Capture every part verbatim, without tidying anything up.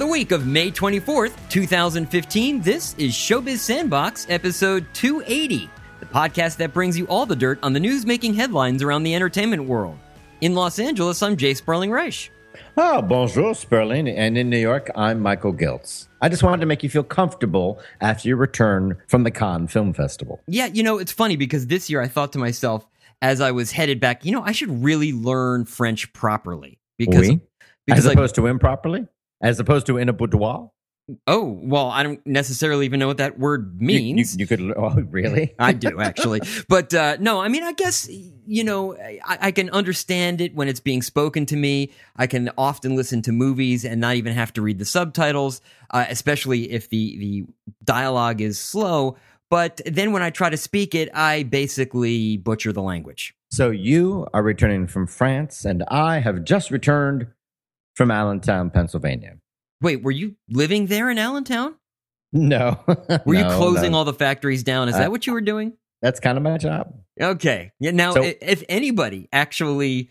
the week of May twenty-fourth, twenty fifteen, this is Showbiz Sandbox, episode two eighty, the podcast that brings you all the dirt on the news-making headlines around the entertainment world. In Los Angeles, I'm Jay Sperling Reich. Oh, bonjour, Sperling. And in New York, I'm Michael Giltz. I just wanted to make you feel comfortable after your return from the Cannes Film Festival. Yeah, you know, it's funny because this year I thought to myself, as I was headed back, you know, I should really learn French properly. Because, oui? because As opposed I, to improperly? As opposed to in a boudoir? Oh, well, I don't necessarily even know what that word means. You, you, you could, oh, really? I do, actually. But uh, no, I mean, I guess, you know, I, I can understand it when it's being spoken to me. I can often listen to movies and not even have to read the subtitles, uh, especially if the, the dialogue is slow. But then when I try to speak it, I basically butcher the language. So you are returning from France, and I have just returned from Allentown, Pennsylvania. Wait, were you living there in Allentown? No. Were no, you closing no. all the factories down? Is uh, that what you were doing? That's kind of my job. Okay. Yeah, now, so, if anybody actually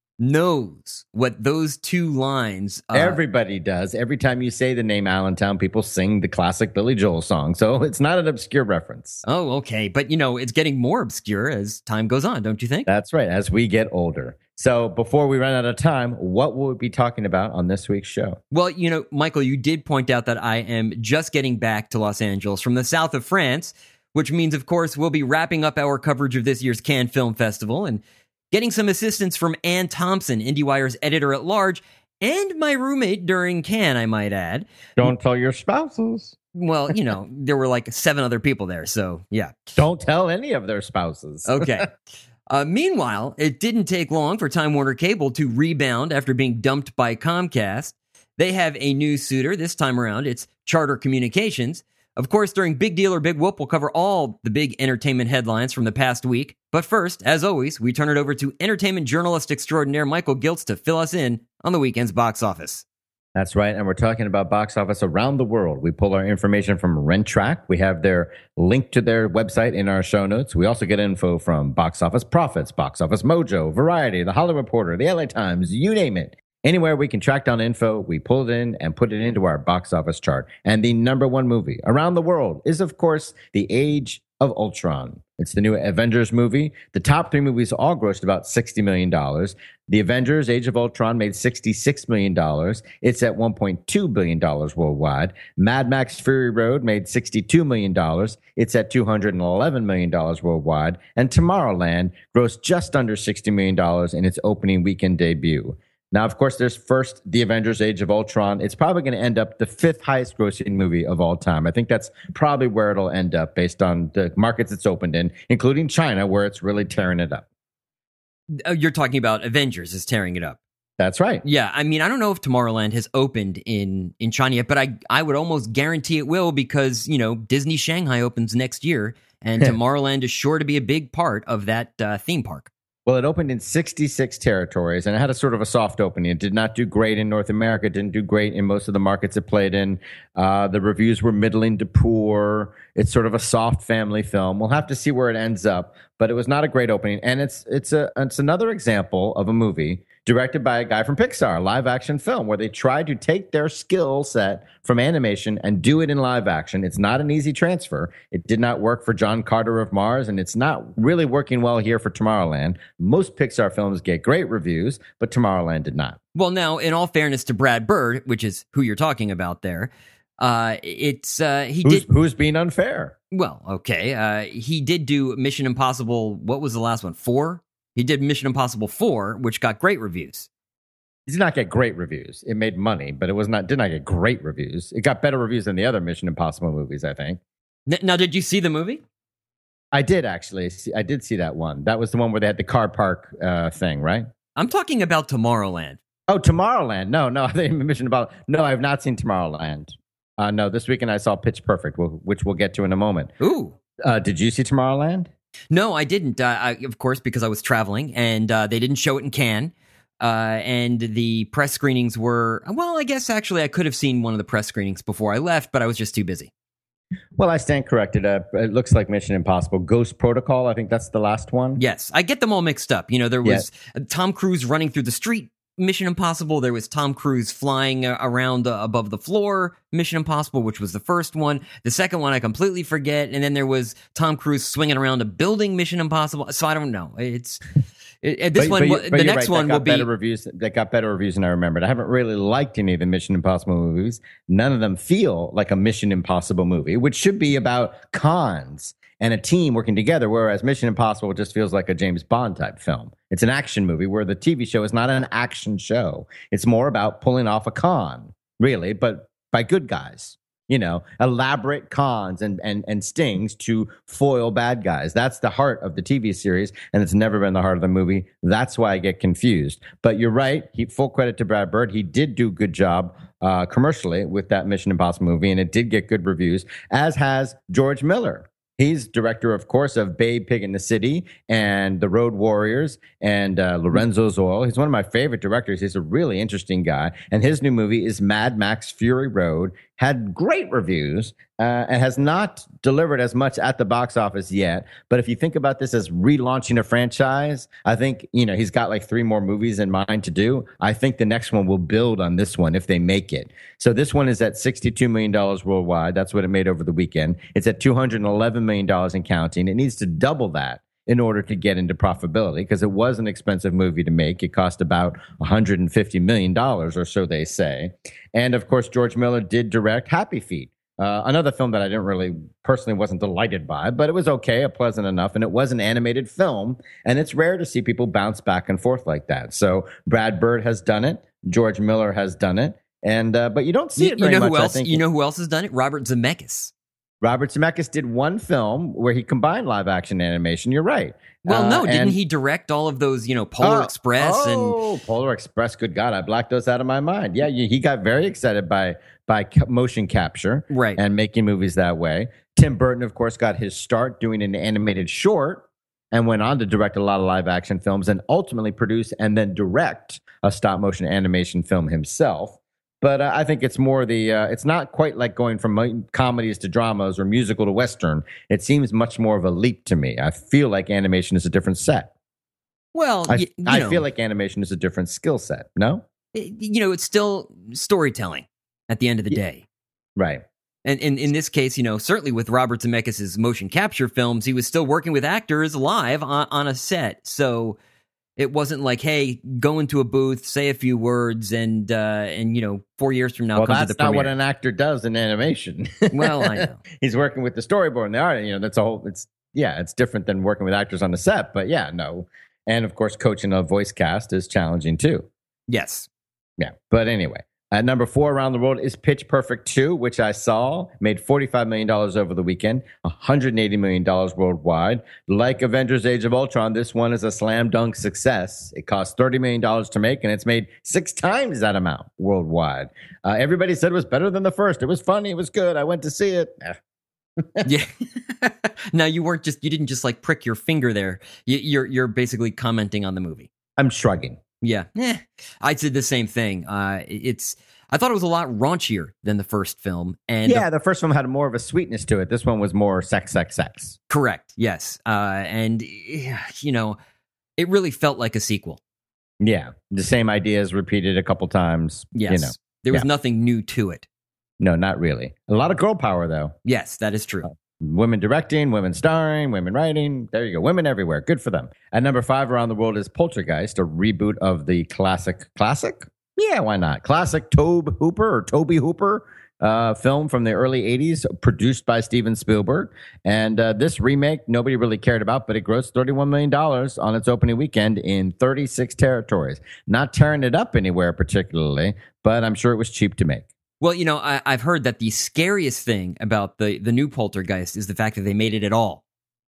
knows what those two lines are. Everybody does. Every time you say the name Allentown, people sing the classic Billy Joel song. So it's not an obscure reference. Oh, okay. But, you know, it's getting more obscure as time goes on, don't you think? That's right. As we get older. So before we run out of time, what will we be talking about on this week's show? Well, you know, Michael, you did point out that I am just getting back to Los Angeles from the south of France, which means, of course, we'll be wrapping up our coverage of this year's Cannes Film Festival and getting some assistance from Ann Thompson, IndieWire's editor-at-large, and my roommate during Cannes, I might add. Don't tell your spouses. Well, you know, there were like seven other people there, so yeah. Don't tell any of their spouses. Okay. Uh, meanwhile, it didn't take long for Time Warner Cable to rebound after being dumped by Comcast. They have a new suitor this time around. It's Charter Communications. Of course, during Big Deal or Big Whoop, we'll cover all the big entertainment headlines from the past week. But first, as always, we turn it over to entertainment journalist extraordinaire Michael Giltz to fill us in on the weekend's box office. That's right, and we're talking about box office around the world. We pull our information from Renttrack. We have their link to their website in our show notes. We also get info from Box Office Profits, Box Office Mojo, Variety, The Hollywood Reporter, The L A Times, you name it. Anywhere we can track down info, we pull it in and put it into our box office chart. And the number one movie around the world is, of course, The Age of Ultron. It's the new Avengers movie. The top three movies all grossed about sixty million dollars. The Avengers Age of Ultron made sixty-six million dollars. It's at one point two billion dollars worldwide. Mad Max Fury Road made sixty-two million dollars. It's at two hundred eleven million dollars worldwide. And Tomorrowland grossed just under sixty million dollars in its opening weekend debut. Now, of course, there's first The Avengers Age of Ultron. It's probably going to end up the fifth highest grossing movie of all time. I think that's probably where it'll end up based on the markets it's opened in, including China, where it's really tearing it up. You're talking about Avengers is tearing it up. That's right. Yeah, I mean, I don't know if Tomorrowland has opened in, in China yet, but I, I would almost guarantee it will because, you know, Disney Shanghai opens next year, and Tomorrowland is sure to be a big part of that uh, theme park. Well, it opened in sixty-six territories, and it had a sort of a soft opening. It did not do great in North America. It didn't do great in most of the markets it played in. Uh, the reviews were middling to poor. It's sort of a soft family film. We'll have to see where it ends up, but it was not a great opening. And it's it's a it's another example of a movie directed by a guy from Pixar, a live action film, where they tried to take their skill set from animation and do it in live action. It's not an easy transfer. It did not work for John Carter of Mars, and it's not really working well here for Tomorrowland. Most Pixar films get great reviews, but Tomorrowland did not. Well, now, in all fairness to Brad Bird, which is who you're talking about there, uh, it's uh, he who's, did who's being unfair. Well, okay, uh, he did do Mission Impossible. What was the last one? Four. He did Mission Impossible four, which got great reviews. It did not get great reviews. It made money, but it was not did not get great reviews. It got better reviews than the other Mission Impossible movies, I think. Now, did you see the movie? I did, actually. I did see that one. That was the one where they had the car park uh, thing, right? I'm talking about Tomorrowland. Oh, Tomorrowland. No, no, I think Mission Impossible. No, I have not seen Tomorrowland. Uh, no, this weekend I saw Pitch Perfect, which we'll get to in a moment. Ooh. Uh, did you see Tomorrowland? No, I didn't. Uh, I, of course, because I was traveling, and uh, they didn't show it in Cannes. Uh, and the press screenings were, well, I guess actually I could have seen one of the press screenings before I left, but I was just too busy. Well, I stand corrected. Uh, it looks like Mission Impossible. Ghost Protocol, I think that's the last one. Yes, I get them all mixed up. You know, there was yeah. Tom Cruise running through the street Mission Impossible. There was Tom Cruise flying uh, around uh, above the floor, Mission Impossible, which was the first one. The second one I completely forget. And then there was Tom Cruise swinging around a building, Mission Impossible. So I don't know. It's it, this but, one, but, but the next right, one got will be better reviews. That got better reviews than I remembered. I haven't really liked any of the Mission Impossible movies. None of them feel like a Mission Impossible movie, which should be about cons and a team working together, whereas Mission Impossible just feels like a James Bond type film. It's an action movie where the T V show is not an action show. It's more about pulling off a con, really, but by good guys. You know, elaborate cons and, and, and stings to foil bad guys. That's the heart of the T V series, and it's never been the heart of the movie. That's why I get confused. But you're right. He, full credit to Brad Bird. He did do a good job uh, commercially with that Mission Impossible movie, and it did get good reviews, as has George Miller. He's director, of course, of Babe, Pig in the City and The Road Warriors and uh, Lorenzo's Oil. He's one of my favorite directors. He's a really interesting guy. And his new movie is Mad Max Fury Road. Had great reviews uh, and has not delivered as much at the box office yet. But if you think about this as relaunching a franchise, I think, you know, he's got like three more movies in mind to do. I think the next one will build on this one if they make it. So this one is at sixty-two million dollars worldwide. That's what it made over the weekend. It's at two hundred eleven million dollars and counting. It needs to double that in order to get into profitability, because it was an expensive movie to make. It cost about one hundred fifty million dollars or so, they say. And of course, George Miller did direct Happy Feet, uh, another film that I didn't really, personally wasn't delighted by, but it was okay, pleasant enough, and it was an animated film, and it's rare to see people bounce back and forth like that. So Brad Bird has done it, George Miller has done it, and uh, but you don't see you, it very you know much. Who else? I think you know who else has done it? Robert Zemeckis. Robert Zemeckis did one film where he combined live action animation. You're right. Well, no, uh, didn't and, he direct all of those, you know, Polar oh, Express oh, and Polar Express? Good God, I blacked those out of my mind. Yeah, he got very excited by by motion capture, right, and making movies that way. Tim Burton, of course, got his start doing an animated short and went on to direct a lot of live action films and ultimately produce and then direct a stop motion animation film himself. But uh, I think it's more the, uh, it's not quite like going from comedies to dramas or musical to Western. It seems much more of a leap to me. I feel like animation is a different set. Well, I, you, you I know, feel like animation is a different skill set. No? You know, it's still storytelling at the end of the Yeah. day. Right. And in, in this case, you know, certainly with Robert Zemeckis' motion capture films, he was still working with actors live on, on a set. So it wasn't like, hey, go into a booth, say a few words, and, uh, and you know, four years from now, Well, come that's to the not premiere. what an actor does in animation. Well, I know. He's working with the storyboard and the art. You know, that's a whole, it's, yeah, it's different than working with actors on the set. But yeah, no. And of course, coaching a voice cast is challenging too. Yes. Yeah. But anyway, at number four around the world is Pitch Perfect two, which I saw, made forty-five million dollars over the weekend, one hundred eighty million dollars worldwide. Like Avengers Age of Ultron, this one is a slam dunk success. It cost thirty million dollars to make, and it's made six times that amount worldwide. Uh, everybody said it was better than the first. It was funny. It was good. I went to see it. Yeah. Now, you weren't just, you didn't just like prick your finger there. You, you're, you're basically commenting on the movie. I'm shrugging. Yeah, eh, I did the same thing. Uh, it's I thought it was a lot raunchier than the first film, and yeah, the, the first film had more of a sweetness to it. This one was more sex, sex, sex. Correct. Yes, uh, and you know, it really felt like a sequel. Yeah, the same ideas repeated a couple times. Yes, you know. there was yeah. nothing new to it. No, not really. A lot of girl power, though. Yes, that is true. Uh, Women directing, women starring, women writing. There you go. Women everywhere. Good for them. At number five around the world is Poltergeist, a reboot of the classic, classic? Yeah, why not? Classic Tobe Hooper or Toby Hooper uh, film from the early eighties, produced by Steven Spielberg. And uh, this remake, nobody really cared about, but it grossed thirty-one million dollars on its opening weekend in thirty-six territories. Not tearing it up anywhere particularly, but I'm sure it was cheap to make. Well, you know, I, I've heard that the scariest thing about the, the new Poltergeist is the fact that they made it at all.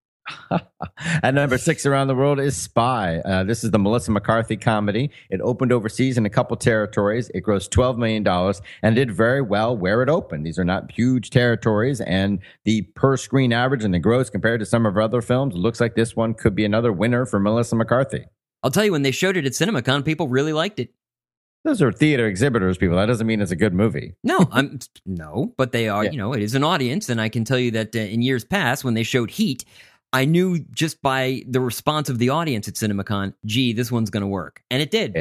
At number six around the world is Spy. Uh, this is the Melissa McCarthy comedy. It opened overseas in a couple territories. It grossed twelve million dollars and did very well where it opened. These are not huge territories, and the per-screen average and the gross compared to some of her other films, looks like this one could be another winner for Melissa McCarthy. I'll tell you, when they showed it at CinemaCon, people really liked it. Those are theater exhibitors, people. That doesn't mean it's a good movie. No, I'm no, but they are, Yeah. you know, it is an audience. And I can tell you that uh, in years past, when they showed Heat, I knew just by the response of the audience at CinemaCon, gee, this one's going to work. And it did. Yeah.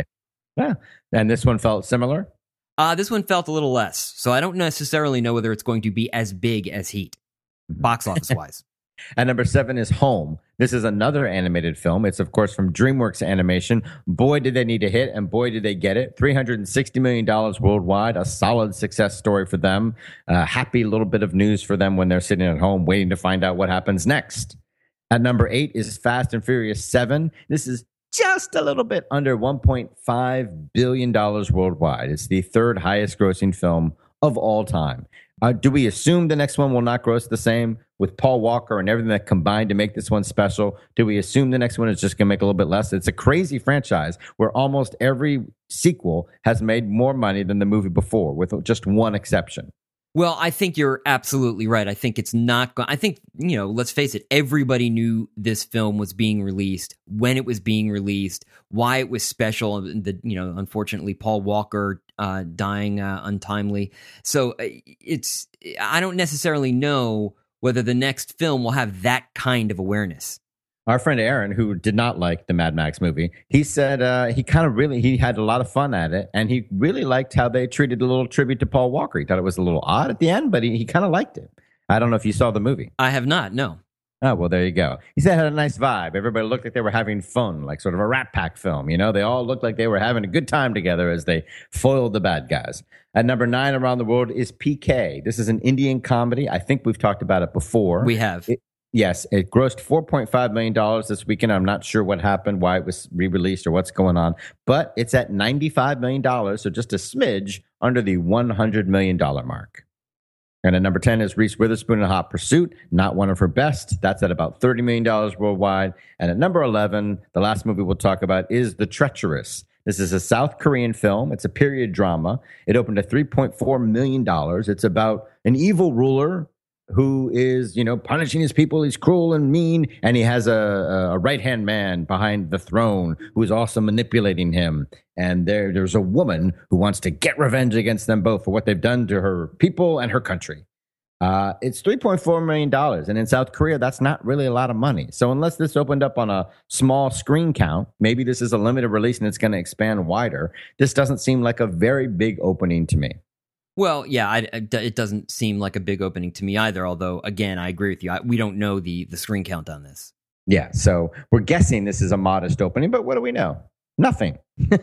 Yeah. And this one felt similar? Uh, this one felt a little less. So I don't necessarily know whether it's going to be as big as Heat, box office wise. And number seven is Home. This is another animated film. It's, of course, from DreamWorks Animation. Boy, did they need a hit, and boy, did they get it. three hundred sixty million dollars worldwide, a solid success story for them. A happy little bit of news for them when they're sitting at home waiting to find out what happens next. At number eight is Fast and Furious seven. This is just a little bit under one point five billion dollars worldwide. It's the third highest grossing film of all time. Uh, do we assume the next one will not gross the same with Paul Walker and everything that combined to make this one special? Do we assume the next one is just going to make a little bit less? It's a crazy franchise where almost every sequel has made more money than the movie before, with just one exception. Well, I think you're absolutely right. I think it's not going. I think, you know, let's face it, everybody knew this film was being released, when it was being released, why it was special. The, you know, unfortunately, Paul Walker uh, dying uh, untimely. So uh, it's, I don't necessarily know whether the next film will have that kind of awareness. Our friend Aaron, who did not like the Mad Max movie, he said uh, he kind of really, he had a lot of fun at it. And he really liked how they treated a little tribute to Paul Walker. He thought it was a little odd at the end, but he, he kind of liked it. I don't know if you saw the movie. I have not, no. Oh, well, there you go. He said it had a nice vibe. Everybody looked like they were having fun, like sort of a Rat Pack film. You know, they all looked like they were having a good time together as they foiled the bad guys. At number nine around the world is P K. This is an Indian comedy. I think we've talked about it before. We have. It, Yes, it grossed four point five million dollars this weekend. I'm not sure what happened, why it was re-released or what's going on, but it's at ninety-five million dollars, so just a smidge under the one hundred million dollars mark. And at number ten is Reese Witherspoon in Hot Pursuit, not one of her best. That's at about thirty million dollars worldwide. And at number eleven, the last movie we'll talk about is The Treacherous. This is a South Korean film. It's a period drama. It opened at three point four million dollars. It's about an evil ruler who is, you know, punishing his people. He's cruel and mean, and he has a, a right-hand man behind the throne who is also manipulating him. And there, there's a woman who wants to get revenge against them both for what they've done to her people and her country. Uh, it's three point four million dollars, and in South Korea, that's not really a lot of money. So unless this opened up on a small screen count, maybe this is a limited release and it's going to expand wider, this doesn't seem like a very big opening to me. Well, yeah, I, I, it doesn't seem like a big opening to me either. Although, again, I agree with you. I, we don't know the the screen count on this. Yeah, so we're guessing this is a modest opening, but what do we know? Nothing.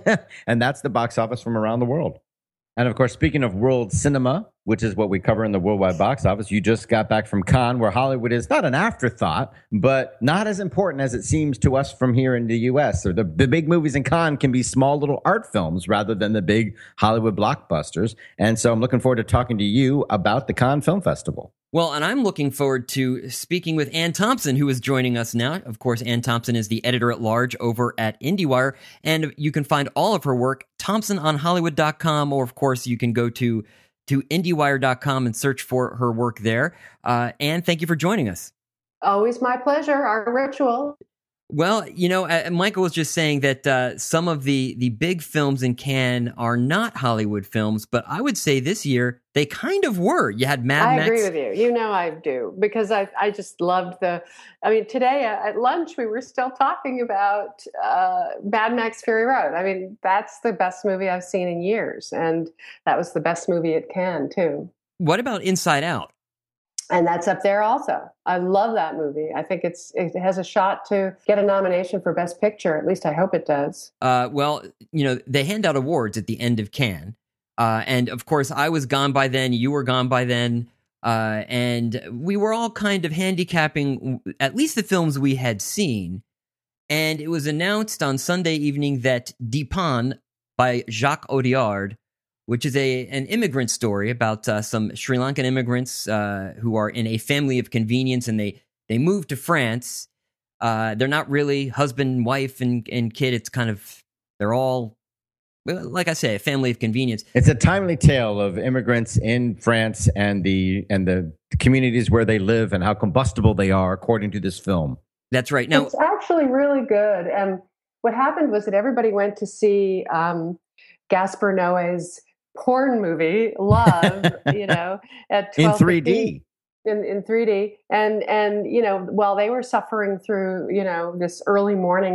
And that's the box office from around the world. And of course, speaking of world cinema, which is what we cover in the worldwide box office, you just got back from Cannes, where Hollywood is not an afterthought, but not as important as it seems to us from here in the U S. So the, the big movies in Cannes can be small little art films rather than the big Hollywood blockbusters. And so I'm looking forward to talking to you about the Cannes Film Festival. Well, and I'm looking forward to speaking with Ann Thompson, who is joining us now. Of course, Ann Thompson is the editor-at-large over at IndieWire, and you can find all of her work, thompson on hollywood dot com, or, of course, you can go to, to IndieWire dot com and search for her work there. Uh, Ann, thank you for joining us. Always my pleasure, our ritual. Well, you know, uh, Michael was just saying that uh, some of the, the big films in Cannes are not Hollywood films, but I would say this year they kind of were. You had Mad I Max. I agree with you. You know I do, because I I just loved the, I mean, today at lunch we were still talking about uh, Mad Max Fury Road. I mean, that's the best movie I've seen in years, and that was the best movie at Cannes, too. What about Inside Out? And that's up there also. I love that movie. I think it's it has a shot to get a nomination for Best Picture. At least I hope it does. Uh, well, you know, they hand out awards at the end of Cannes. Uh, and, of course, I was gone by then. You were gone by then. Uh, and we were all kind of handicapping at least the films we had seen. And it was announced on Sunday evening that Dipaan by Jacques Audiard, which is a an immigrant story about uh, some Sri Lankan immigrants uh, who are in a family of convenience, and they, they move to France. Uh, they're not really husband, wife, and, and kid. It's kind of, they're all, like I say, a family of convenience. It's a timely tale of immigrants in France and the and the communities where they live and how combustible they are, according to this film. That's right. Now, it's actually really good. And what happened was that everybody went to see um, Gaspar Noé's porn movie, Love, you know, at in three D. In, in three D. And, and, you know, while they were suffering through, you know, this early morning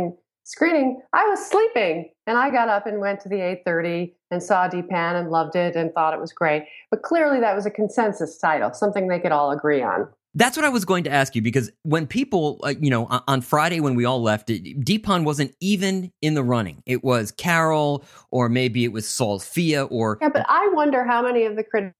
screening, I was sleeping, and I got up and went to the eight thirty and saw Deepan and loved it and thought it was great. But clearly that was a consensus title, something they could all agree on. That's what I was going to ask you, because when people, uh, you know, on Friday when we all left, it, Deepan wasn't even in the running. It was Carol, or maybe it was Sophia, or... Yeah, but I wonder how many of the critics,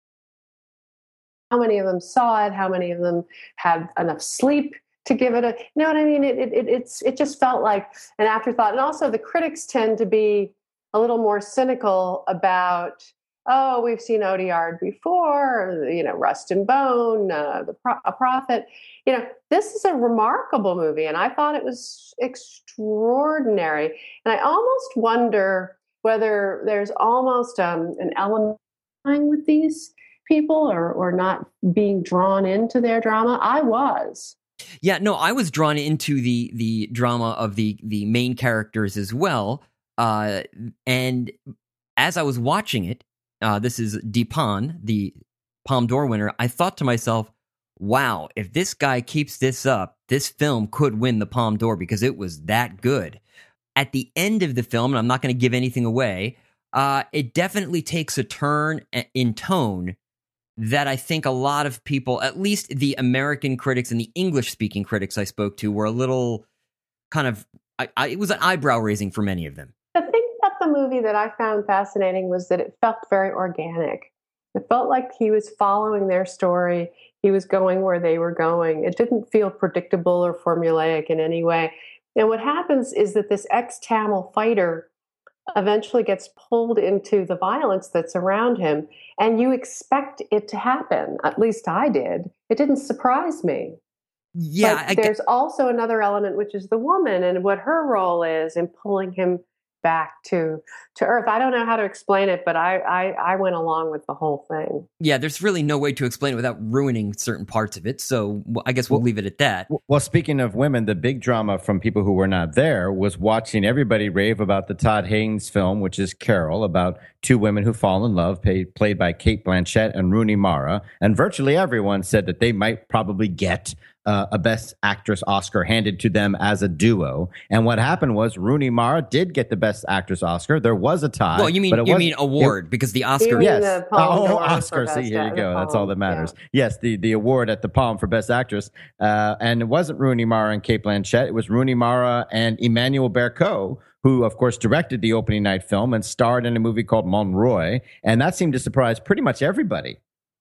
how many of them saw it, how many of them had enough sleep to give it a, you know what I mean? It, it, it's, it just felt like an afterthought. And also the critics tend to be a little more cynical about, oh, we've seen Audiard before, you know, Rust and Bone, uh, the Pro- a Prophet. You know, this is a remarkable movie, and I thought it was extraordinary. And I almost wonder whether there's almost um, an element with these people, or or not being drawn into their drama. I was. Yeah, no, I was drawn into the the drama of the the main characters as well. Uh, and as I was watching it, Uh, this is Deepan, the Palme d'Or winner. I thought to myself, wow, if this guy keeps this up, this film could win the Palme d'Or, because it was that good. At the end of the film, and I'm not going to give anything away, uh, it definitely takes a turn in tone that I think a lot of people, at least the American critics and the English-speaking critics I spoke to, were a little kind of, I, I, it was an eyebrow raising for many of them. The thing about the movie that I found fascinating was that it felt very organic. It felt like he was following their story. He was going where they were going. It didn't feel predictable or formulaic in any way. And what happens is that this ex-Tamil fighter eventually gets pulled into the violence that's around him, and you expect it to happen. At least I did. It didn't surprise me. Yeah, but I there's get- also another element, which is the woman and what her role is in pulling him back to to earth. I don't know how to explain it, but I, I I went along with the whole thing. Yeah, there's really no way to explain it without ruining certain parts of it. So well, I guess we'll Well- leave it at that. Well, speaking of women, the big drama from people who were not there was watching everybody rave about the Todd Haynes film, which is Carol, about two women who fall in love, played, played by Kate Blanchett and Rooney Mara. And virtually everyone said that they might probably get uh, a Best Actress Oscar handed to them as a duo. And what happened was Rooney Mara did get the Best Actress Oscar. There was a tie. Well, you mean but it you was- mean award, because the Oscar. mean Yes. the Palme Oh, d'Or for Oscar. See, Best here you Act- go. the That's all Palme, that matters. yeah. Yes, the, the award at the Palme for Best Actress. Uh, and it wasn't Rooney Mara and Kate Blanchett. It was Rooney Mara and Emmanuel Berco, who, of course, directed the opening night film and starred in a movie called Monroy. And that seemed to surprise pretty much everybody.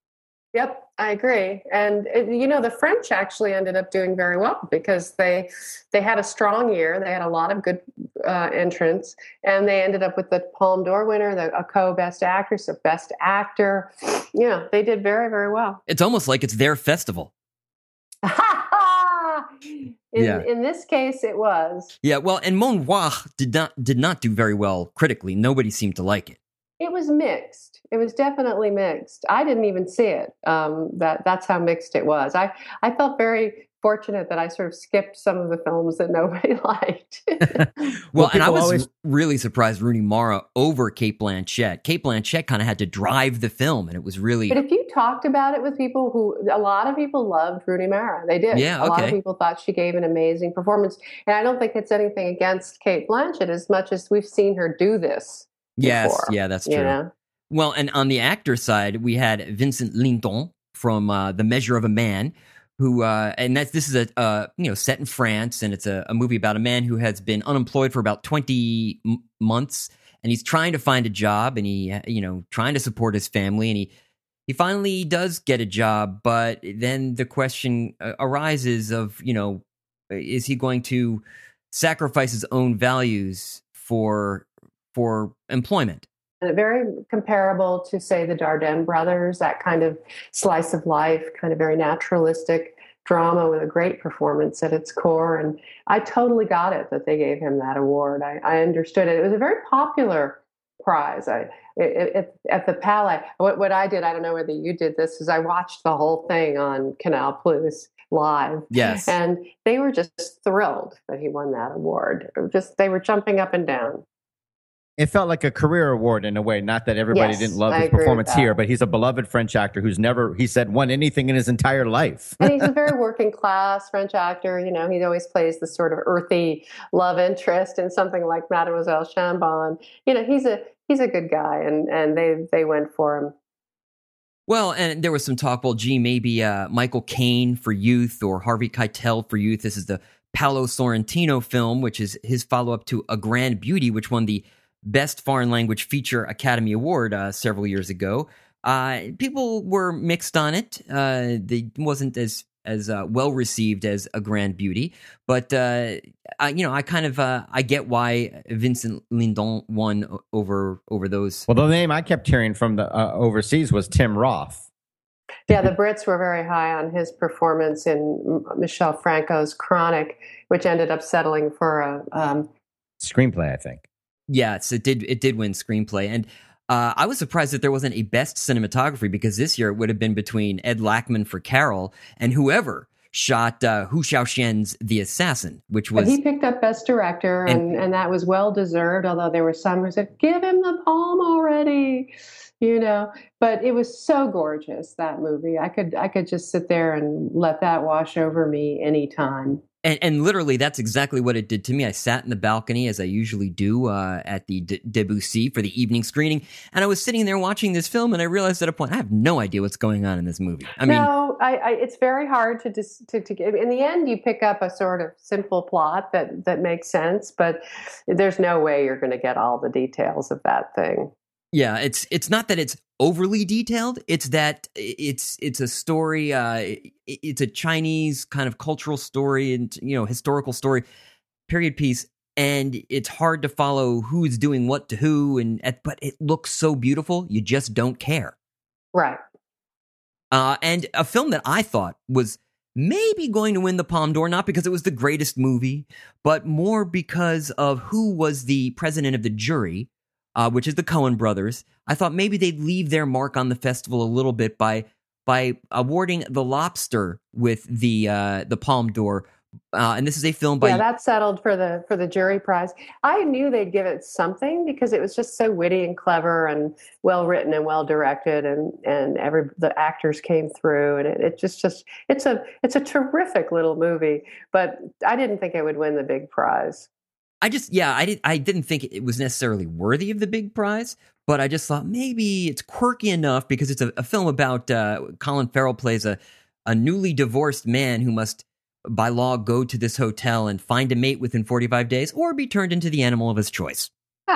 Yep, I agree. And it, you know, the French actually ended up doing very well because they they had a strong year. They had a lot of good uh, entrants, and they ended up with the Palme d'Or winner, the a co-best actress, a best actor. You know, they did very, very well. It's almost like it's their festival. in Yeah. in this case, it was. Yeah, well, and Mon Roi did not did not do very well critically. Nobody seemed to like it. It was mixed. It was definitely mixed. I didn't even see it. Um, that that's how mixed it was. I, I felt very fortunate that I sort of skipped some of the films that nobody liked. Well, Well, and I people was always- really surprised Rooney Mara over Kate Blanchett. Kate Blanchett kind of had to drive the film, and it was really But if you talked about it with people who, a lot of people loved Rooney Mara. They did. Yeah, A lot of okay. people thought she gave an amazing performance. And I don't think it's anything against Kate Blanchett as much as we've seen her do this. yes, before, yeah, that's you true. know? Well, and on the actor side, we had Vincent Lindon from uh, The Measure of a Man, who uh, and that's this is a uh, you know set in France, and it's a, a movie about a man who has been unemployed for about twenty m- months, and he's trying to find a job, and he uh, you know trying to support his family, and he he finally does get a job, but then the question uh, arises of you know is he going to sacrifice his own values for for employment? And very comparable to, say, the Dardenne brothers, that kind of slice of life, kind of very naturalistic drama with a great performance at its core. And I totally got it that they gave him that award. I, I understood it. It was a very popular prize. I, it, it, at the Palais, what, what I did, I don't know whether you did this, is I watched the whole thing on Canal Plus live. Yes. And they were just thrilled that he won that award. Just they were jumping up and down. It felt like a career award in a way. Not that everybody Yes, didn't love I his agree with performance that. here, but he's a beloved French actor who's never, he said, won anything in his entire life. And he's a very working class French actor. You know, he always plays the sort of earthy love interest in something like Mademoiselle Chambon. You know, he's a he's a good guy, and and they they went for him. Well, and there was some talk, well, gee, maybe uh, Michael Caine for Youth or Harvey Keitel for Youth. This is the Paolo Sorrentino film, which is his follow-up to A Grand Beauty, which won the Best Foreign Language Feature Academy Award uh, several years ago. Uh, people were mixed on it. Uh, it wasn't as as uh, well received as A Grand Beauty, but uh, I, you know, I kind of uh, I get why Vincent Lindon won over over those. Well, the name I kept hearing from the uh, overseas was Tim Roth. Yeah, the Brits were very high on his performance in Michel Franco's Chronic, which ended up settling for a um, screenplay, I think. Yes, it did. It did win screenplay, and uh, I was surprised that there wasn't a best cinematography, because this year it would have been between Ed Lachman for Carol and whoever shot uh, Hu Xiaoxian's The Assassin, which was. But he picked up best director, and, and, and that was well deserved. Although there were some who said, "Give him the palm already," you know. But it was so gorgeous, that movie. I could I could just sit there and let that wash over me anytime. And, and literally, that's exactly what it did to me. I sat in the balcony, as I usually do, uh, at the D- Debussy for the evening screening, and I was sitting there watching this film, and I realized at a point, I have no idea what's going on in this movie. I mean, no, I, I, it's very hard to just to, to get. In the end, you pick up a sort of simple plot that that makes sense, but there's no way you're going to get all the details of that thing. Yeah, it's it's not that it's overly detailed. It's that it's it's a story. Uh, it's a Chinese kind of cultural story and, you know, historical story, period piece, and it's hard to follow who's doing what to who. And but it looks so beautiful, you just don't care. Right. Uh, and a film that I thought was maybe going to win the Palme d'Or, not because it was the greatest movie, but more because of who was the president of the jury. Uh, which is the Coen brothers. I thought maybe they'd leave their mark on the festival a little bit by by awarding The Lobster with the uh, the Palme d'Or. Uh, and this is a film by yeah, that settled for the for the jury prize. I knew they'd give it something because it was just so witty and clever and well written and well directed, and and every the actors came through, and it, it just just it's a it's a terrific little movie. But I didn't think it would win the big prize. I just, yeah, I, did, I didn't think it was necessarily worthy of the big prize, but I just thought maybe it's quirky enough because it's a, a film about uh, Colin Farrell plays a, a newly divorced man who must, by law, go to this hotel and find a mate within forty-five days or be turned into the animal of his choice.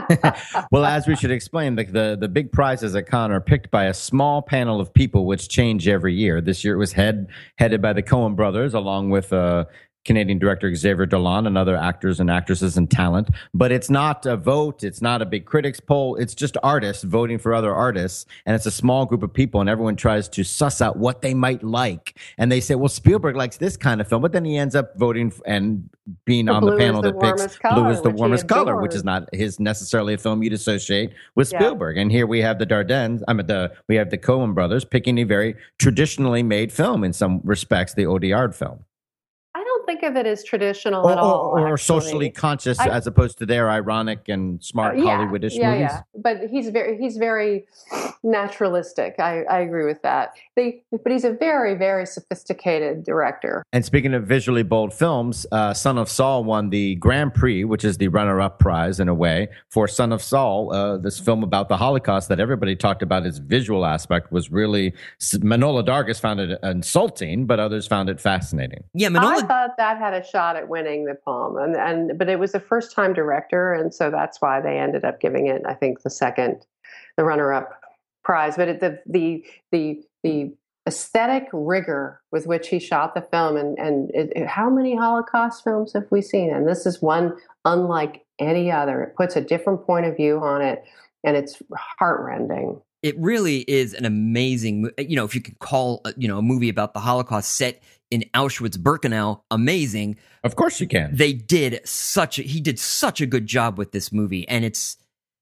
Well, as we should explain, the, the, the big prizes at Cannes are picked by a small panel of people, which change every year. This year it was head, headed by the Coen brothers, along with uh, Canadian director Xavier Dolan and other actors and actresses and talent. But it's not a vote. It's not a big critics poll. It's just artists voting for other artists. And it's a small group of people, and everyone tries to suss out what they might like. And they say, well, Spielberg likes this kind of film, but then he ends up voting and being the on the panel the that picks color, Blue is the warmest color, adored. which is not his necessarily a film you'd associate with Yeah. Spielberg. And here we have the Dardennes, I mean, the, we have the Coen brothers picking a very traditionally made film in some respects, the Audiard film. I don't think of it as traditional Or, at all. or, or actually. socially conscious I- as opposed to their ironic and smart Uh, yeah, Hollywoodish yeah, movies. yeah. But he's very he's very naturalistic. I, I agree with that. They, but he's a very very sophisticated director. And speaking of visually bold films, uh, Son of Saul won the Grand Prix, which is the runner-up prize in a way, for Son of Saul, uh, this film about the Holocaust that everybody talked about. Its visual aspect was really, Manohla Dargis found it insulting, but others found it fascinating. Yeah, I Manohla. thought that had a shot at winning the Palme, and, and but it was a first time director, and so that's why they ended up giving it, I think, the second, the runner-up prize. But it, the the the the aesthetic rigor with which he shot the film, and and it, it, how many Holocaust films have we seen? And this is one unlike any other. It puts a different point of view on it, and it's heartrending. It really is an amazing, you know, if you could call, you know, a movie about the Holocaust set in Auschwitz-Birkenau amazing. Of course you can. They did such a, he did such a good job with this movie. And it's,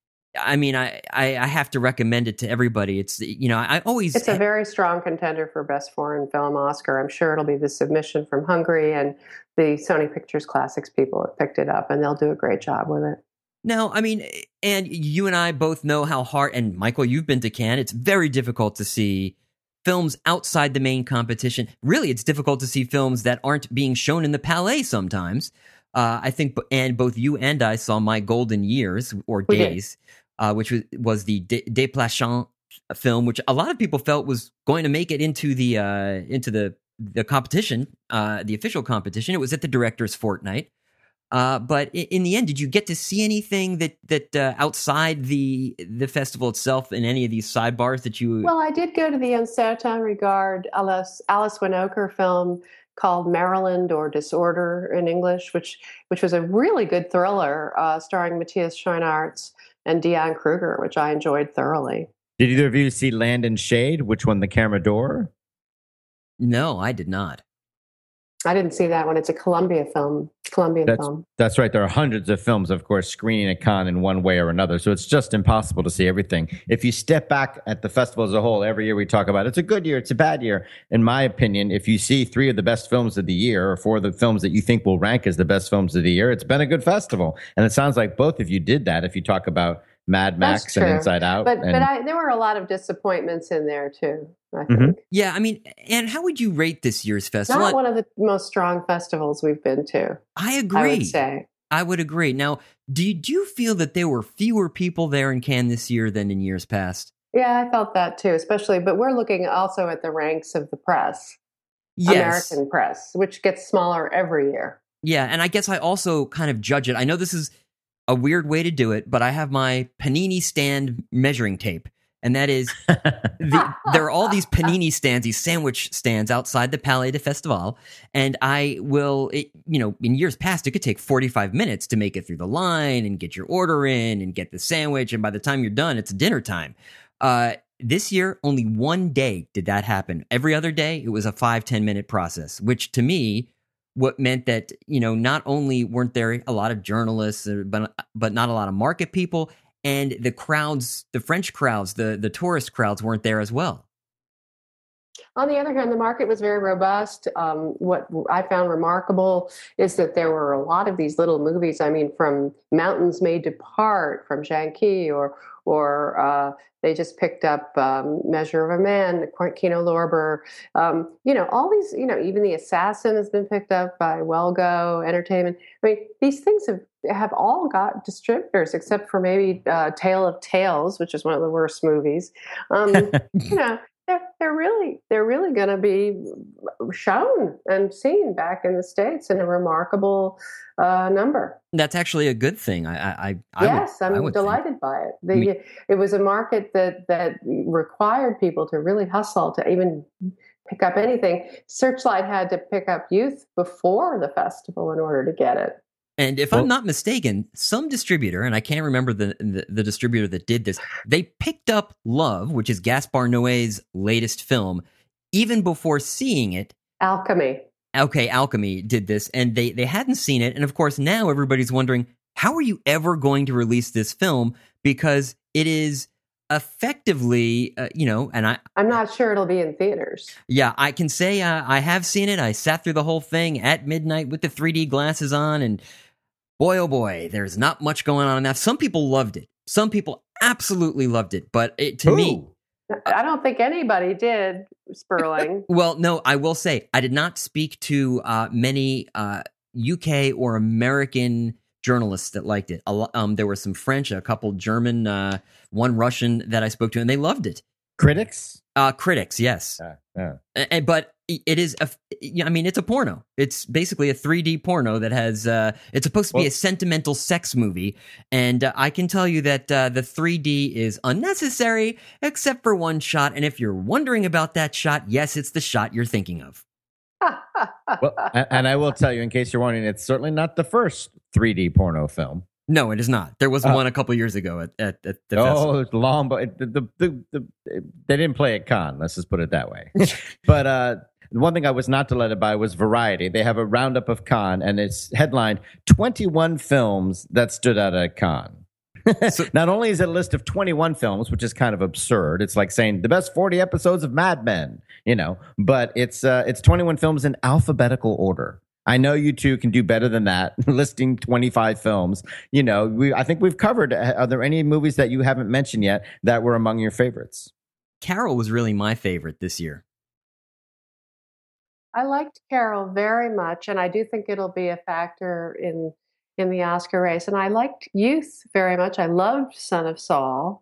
I mean, I, I, I have to recommend it to everybody. It's, you know, I always. It's a very strong contender for Best Foreign Film Oscar. I'm sure it'll be the submission from Hungary, and the Sony Pictures Classics people have picked it up, and they'll do a great job with it. No, I mean, and you and I both know how hard, and Michael, you've been to Cannes, it's very difficult to see films outside the main competition. Really, it's difficult to see films that aren't being shown in the Palais sometimes. Uh, I think, and both you and I saw My Golden Years, or Days, uh, which was, was the De- Desplechin film, which a lot of people felt was going to make it into the uh, into the the competition, uh, the official competition. It was at the director's fortnight. Uh, but in, in the end, did you get to see anything that that uh, outside the the festival itself in any of these sidebars that you? Well, I did go to the Un Certain Regard Alice Alice Winokur film called Maryland, or Disorder in English, which which was a really good thriller uh, starring Matthias Schoenaerts and Diane Kruger, which I enjoyed thoroughly. Did either of you see Land and Shade, which won the Camera d'Or? No, I did not. I didn't see that one. It's a Columbia film, Colombian that's, film. That's right. There are hundreds of films, of course, screening at Cannes in one way or another. So it's just impossible to see everything. If you step back at the festival as a whole, every year we talk about it's a good year, it's a bad year. In my opinion, if you see three of the best films of the year, or four of the films that you think will rank as the best films of the year, it's been a good festival. And it sounds like both of you did that if you talk about Mad Max and Inside Out. But and, but I, there were a lot of disappointments in there too, I think. Mm-hmm. Yeah, I mean, and how would you rate this year's festival? Not one of the most strong festivals we've been to. I agree. I would say. I would agree. Now, do you, do you feel that there were fewer people there in Cannes this year than in years past? Yeah, I felt that too, especially, but we're looking also at the ranks of the press, yes. American press, which gets smaller every year. Yeah, and I guess I also kind of judge it. I know this is a weird way to do it, but I have my panini stand measuring tape. And that is, the, there are all these panini stands, these sandwich stands outside the Palais de Festival. And I will, it, you know, in years past, it could take forty-five minutes to make it through the line and get your order in and get the sandwich. And by the time you're done, it's dinner time. Uh, this year, only one day did that happen. Every other day, it was a five, ten minute process, which to me, what meant that, you know, not only weren't there a lot of journalists, but but not a lot of market people, and the crowds, the French crowds, the, the tourist crowds weren't there as well. On the other hand, the market was very robust. Um, what I found remarkable is that there were a lot of these little movies. I mean, from Mountains May Depart, from Janky, or or uh, they just picked up um, Measure of a Man, Kino Lorber. Um, you know, all these, you know, even The Assassin has been picked up by Wellgo Entertainment. I mean, these things have, have all got distributors, except for maybe uh, Tale of Tales, which is one of the worst movies. Um, you know, they're, they're really they're really going to be shown and seen back in the States in a remarkable uh, number. That's actually a good thing. I, I, I yes, would, I'm I delighted think. by it. The, Me- it was a market that that required people to really hustle to even pick up anything. Searchlight had to pick up Youth before the festival in order to get it. And if well, I'm not mistaken, some distributor, and I can't remember the, the the distributor that did this, they picked up Love, which is Gaspar Noé's latest film, even before seeing it. Alchemy. Okay, Alchemy did this, and they, they hadn't seen it. And of course, now everybody's wondering, how are you ever going to release this film? Because it is effectively, uh, you know, and I... I'm not sure it'll be in theaters. Yeah, I can say uh, I have seen it. I sat through the whole thing at midnight with the three D glasses on, and boy, oh boy, there's not much going on in that. Some people loved it. Some people absolutely loved it. But it, to Ooh. me... I don't think anybody did, Sperling. Well, no, I will say, I did not speak to uh, many uh, U K or American journalists that liked it. A lo- um, there were some French, a couple German, uh, one Russian that I spoke to, and they loved it. Critics? Uh, critics, yes. Uh, yeah. A- a- but it is, a, I mean, it's a porno. It's basically a three D porno that has, uh, it's supposed to be Well- a sentimental sex movie. And uh, I can tell you that uh, the three D is unnecessary, except for one shot. And if you're wondering about that shot, yes, it's the shot you're thinking of. Well, and, and I will tell you, in case you're wondering, it's certainly not the first three D porno film. No, it is not. There was Uh, one a couple years ago at, at, at the Oh, festival. it's long, but the, the, the, the, they didn't play at Cannes. Let's just put it that way. But uh, the one thing I was not delighted by was Variety. They have a roundup of Cannes, and it's headlined twenty-one films that stood out at Cannes. So- Not only is it a list of twenty-one films, which is kind of absurd. It's like saying the best forty episodes of Mad Men, you know, but it's uh, it's twenty-one films in alphabetical order. I know you two can do better than that, listing twenty-five films. You know, we I think we've covered. Are there any movies that you haven't mentioned yet that were among your favorites? Carol was really my favorite this year. I liked Carol very much, and I do think it'll be a factor in in the Oscar race. And I liked Youth very much. I loved Son of Saul.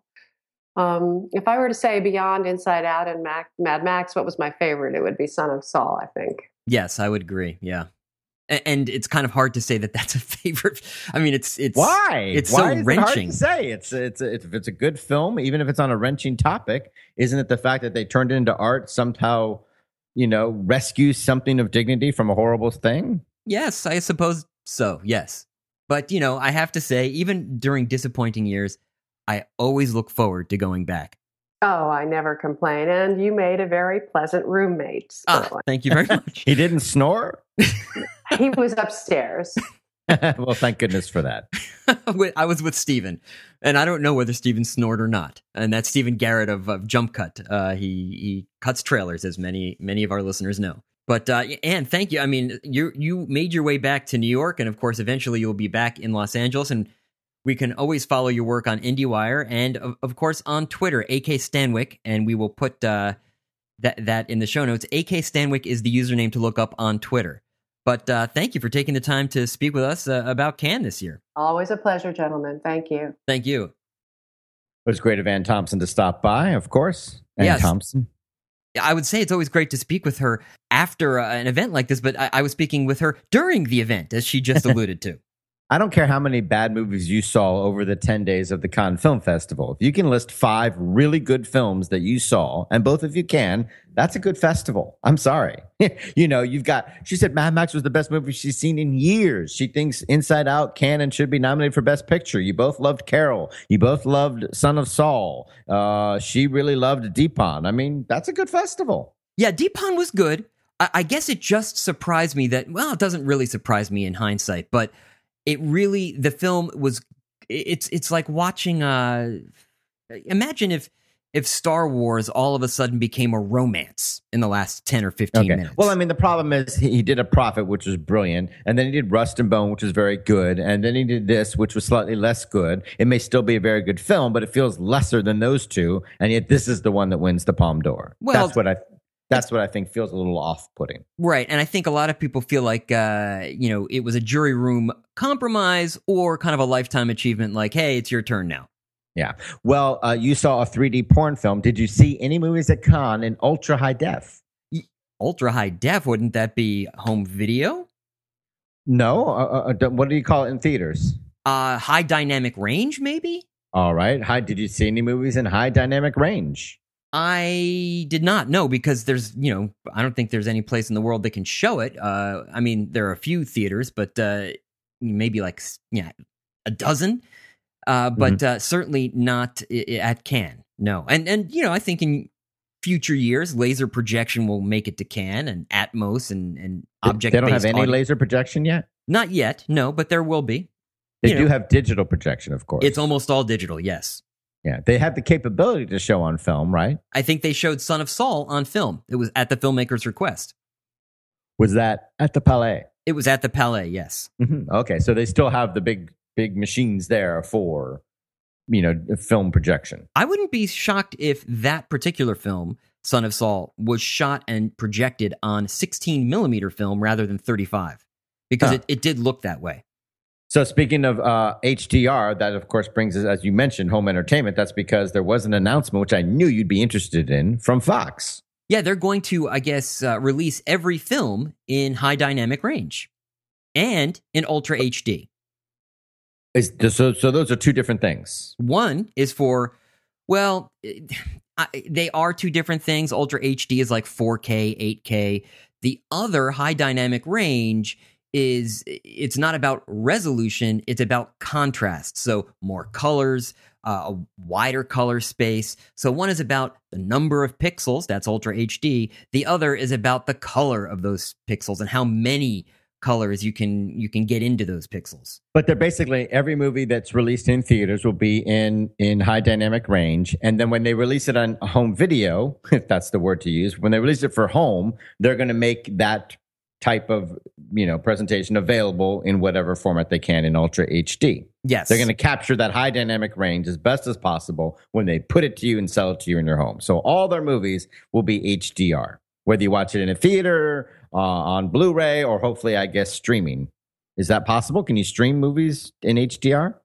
Um, if I were to say beyond Inside Out and Mac, Mad Max, what was my favorite? It would be Son of Saul, I think. Yes, I would agree. Yeah. And it's kind of hard to say that that's a favorite. I mean, it's it's why it's why so is wrenching. It hard to say it's it's if it's a good film, even if it's on a wrenching topic, isn't it the fact that they turned it into art somehow, you know, rescues something of dignity from a horrible thing? Yes, I suppose so. Yes, but you know, I have to say, even during disappointing years, I always look forward to going back. Oh, I never complain. And you made a very pleasant roommate. So. Ah, thank you very much. He didn't snore? He was upstairs. Well, thank goodness for that. I was with Steven, and I don't know whether Steven snored or not. And that's Steven Garrett of, of Jump Cut. Uh, he he cuts trailers, as many many of our listeners know. But uh, Anne, thank you. I mean, you you made your way back to New York, and of course, eventually you'll be back in Los Angeles. And we can always follow your work on IndieWire and, of, of course, on Twitter, A K Stanwyck, and we will put uh, that that in the show notes. A K Stanwyck is the username to look up on Twitter. But uh, thank you for taking the time to speak with us uh, about Cannes this year. Always a pleasure, gentlemen. Thank you. Thank you. It was great of Anne Thompson to stop by, of course. Anne Yes. Thompson. I would say it's always great to speak with her after uh, an event like this, but I, I was speaking with her during the event, as she just alluded to. I don't care how many bad movies you saw over the ten days of the Cannes Film Festival. If you can list five really good films that you saw, and both of you can, that's a good festival. I'm sorry. You know, you've got, she said Mad Max was the best movie she's seen in years. She thinks Inside Out can and should be nominated for Best Picture. You both loved Carol. You both loved Son of Saul. Uh, she really loved Deepon. I mean, that's a good festival. Yeah, Deepon was good. I, I guess it just surprised me that, well, it doesn't really surprise me in hindsight, but it really, the film was, it's it's like watching, uh, imagine if if Star Wars all of a sudden became a romance in the last ten or fifteen Okay. minutes. Well, I mean, the problem is he, he did A Prophet, which was brilliant, and then he did Rust and Bone, which was very good, and then he did this, which was slightly less good. It may still be a very good film, but it feels lesser than those two, and yet this is the one that wins the Palme d'Or. Well, that's what I that's what I think feels a little off-putting. Right, and I think a lot of people feel like, uh, you know, it was a jury room compromise or kind of a lifetime achievement, like, hey, it's your turn now. Yeah. Well, uh, you saw a three D porn film. Did you see any movies at Cannes in ultra high def? Ultra high def, wouldn't that be home video? No. Uh, uh, what do you call it in theaters? Uh, high dynamic range, maybe? All right. Hi. Did you see any movies in high dynamic range? I did not know because there's, you know, I don't think there's any place in the world that can show it. Uh, I mean, there are a few theaters, but uh, maybe like, yeah, a dozen. Uh, but Mm-hmm. uh, certainly not I- at Cannes. No, and and you know, I think in future years, laser projection will make it to Cannes and Atmos and and object. They don't have any audio. laser projection yet? Not yet, no, but there will be. They You do know, have digital projection, of course. It's almost all digital. Yes, Yeah, they have the capability to show on film, right? I think they showed Son of Saul on film. It was at the filmmaker's request. Was that at the Palais? It was at the Palais. Yes. Mm-hmm. Okay, so they still have the big, big machines there for, you know, film projection. I wouldn't be shocked if that particular film, Son of Saul, was shot and projected on sixteen millimeter film rather than thirty-five, because Huh. it, it did look that way. So speaking of uh, H D R, that of course brings us, as you mentioned, home entertainment. That's because there was an announcement, which I knew you'd be interested in, from Fox. Yeah, they're going to, I guess, uh, release every film in high dynamic range and in Ultra H D. Is, so, so those are two different things. One is for, well, I, they are two different things. Ultra H D is like four K, eight K. The other, high dynamic range, is it's not about resolution, it's about contrast. So more colors, uh, a wider color space. So one is about the number of pixels, that's Ultra H D. The other is about the color of those pixels and how many colors you can you can get into those pixels. But they're basically, every movie that's released in theaters will be in, in high dynamic range. And then when they release it on home video, if that's the word to use, when they release it for home, they're going to make that type of, you know, presentation available in whatever format they can in Ultra H D. Yes. They're going to capture that high dynamic range as best as possible when they put it to you and sell it to you in your home. So all their movies will be H D R, whether you watch it in a theater, uh, on Blu-ray, or hopefully, I guess, streaming. Is that possible? Can you stream movies in H D R?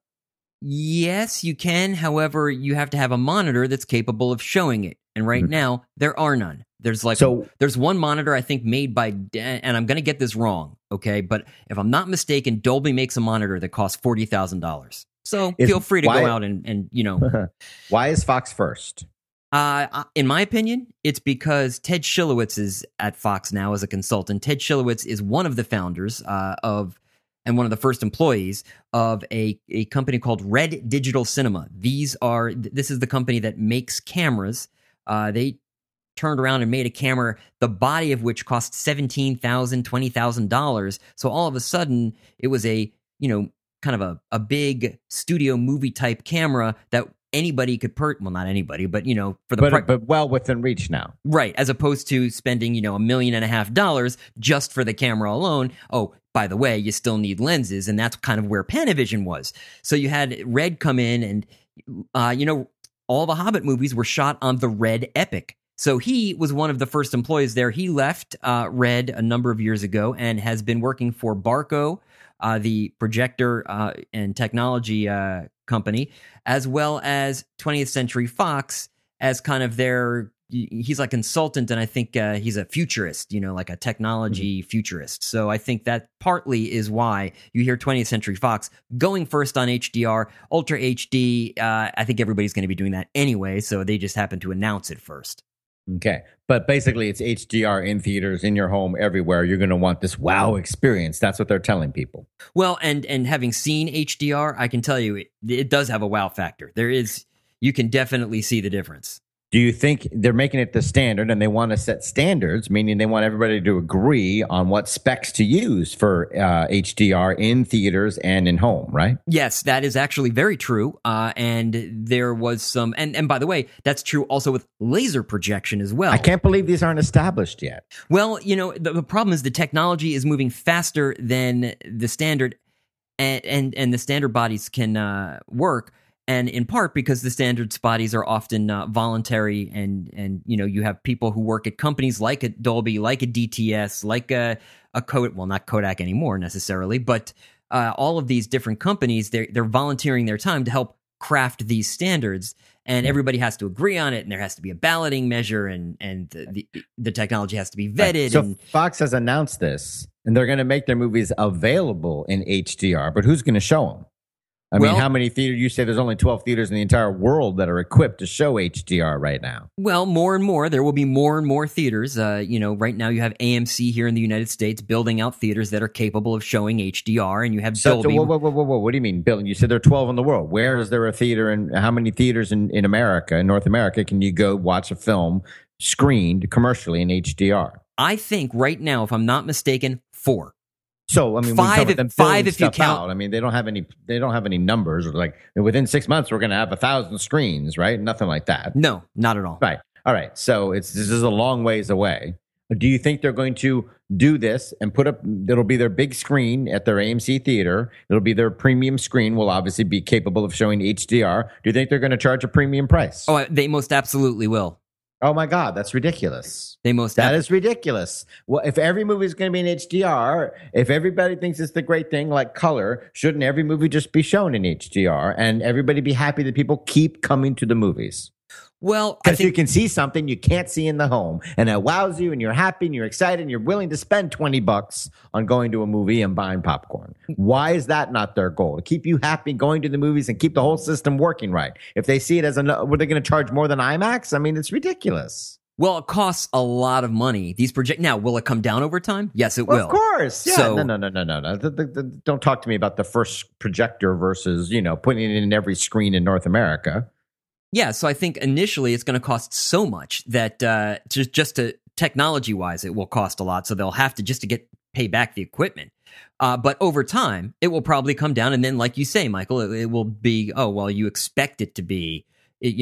Yes, you can. However, you have to have a monitor that's capable of showing it. And right mm-hmm. now, there are none. There's like so, there's one monitor I think made by, and I'm going to get this wrong, okay? But if I'm not mistaken, Dolby makes a monitor that costs forty thousand dollars. So is, feel free to why, go out and, and you know. Why is Fox first? Uh, in my opinion, it's because Ted Schilowitz is at Fox now as a consultant. Ted Schilowitz is one of the founders uh, of, and one of the first employees of a, a company called Red Digital Cinema. These are, this is the company that makes cameras. Uh, they turned around and made a camera, the body of which cost seventeen thousand dollars, twenty thousand dollars. So all of a sudden, it was a, you know, kind of a, a big studio movie type camera that anybody could per well, not anybody, but, you know, for the but, pri- but well within reach now. Right. As opposed to spending, you know, a million and a half dollars just for the camera alone. Oh, by the way, you still need lenses. And that's kind of where Panavision was. So you had Red come in and, uh, you know, all the Hobbit movies were shot on the Red Epic. So he was one of the first employees there. He left uh, Red a number of years ago and has been working for Barco, uh, the projector uh, and technology uh, company, as well as twentieth Century Fox as kind of their, he's like consultant, and I think uh, he's a futurist, you know, like a technology mm-hmm. futurist. So I think that partly is why you hear twentieth Century Fox going first on H D R, Ultra H D. Uh, I think everybody's going to be doing that anyway, so they just happen to announce it first. Okay. But basically, it's H D R in theaters, in your home, everywhere. You're going to want this wow experience. That's what they're telling people. Well, and and having seen H D R, I can tell you it, it does have a wow factor. There is, you can definitely see the difference. Do you think they're making it the standard and they want to set standards, meaning they want everybody to agree on what specs to use for uh, H D R in theaters and in home, right? Yes, that is actually very true. Uh, and there was some, and, and by the way, that's true also with laser projection as well. I can't believe these aren't established yet. Well, you know, the, the problem is the technology is moving faster than the standard, and, and, and the standard bodies can uh, work. And in part because the standards bodies are often uh, voluntary, and and you know you have people who work at companies like a Dolby, like a D T S, like a a Kodak. Well, not Kodak anymore necessarily, but uh, all of these different companies, they're they're volunteering their time to help craft these standards, and everybody has to agree on it, and there has to be a balloting measure, and and the the, the technology has to be vetted. Right. So and, Fox has announced this, and they're going to make their movies available in H D R, but who's going to show them? I well, mean, how many theaters? You say there's only twelve theaters in the entire world that are equipped to show H D R right now. Well, more and more. There will be more and more theaters. Uh, you know, right now you have A M C here in the United States building out theaters that are capable of showing H D R, and you have so, Dolby. So, whoa, whoa, whoa, whoa, what do you mean building? You said there are twelve in the world. Where is there a theater, and how many theaters in, in America, in North America, can you go watch a film screened commercially in H D R? I think right now, if I'm not mistaken, four. So I mean, five, if, five if you count. Out, I mean, they don't have any. They don't have any numbers. Or like within six months, we're going to have a thousand screens, right? Nothing like that. No, not at all. Right. All right. So it's this is a long ways away. Do you think they're going to do this and put up? It'll be their big screen at their A M C theater. It'll be their premium screen. Will obviously be capable of showing H D R. Do you think they're going to charge a premium price? Oh, they most absolutely will. Oh my God, that's ridiculous. They most that ab- is ridiculous. Well, if every movie is going to be in H D R, if everybody thinks it's the great thing like color, shouldn't every movie just be shown in H D R and everybody be happy that people keep coming to the movies? Well, because you can see something you can't see in the home, and it wows you, and you're happy, and you're excited, and you're willing to spend twenty bucks on going to a movie and buying popcorn. Why is that not their goal? To keep you happy going to the movies and keep the whole system working right. If they see it as a, were they going to charge more than IMAX? I mean, it's ridiculous. Well, it costs a lot of money. These project now, will it come down over time? Yes, it well, will. Of course. Yeah. So, no, no, no, no, no, no. The, the, the, don't talk to me about the first projector versus, you know, putting it in every screen in North America. Yeah, so I think initially it's going to cost so much that uh, just just to technology wise, it will cost a lot. So they'll have to just to get pay back the equipment. Uh, but over time, it will probably come down, and then, like you say, Michael, it, it will be oh well, you expect it to be, you know, with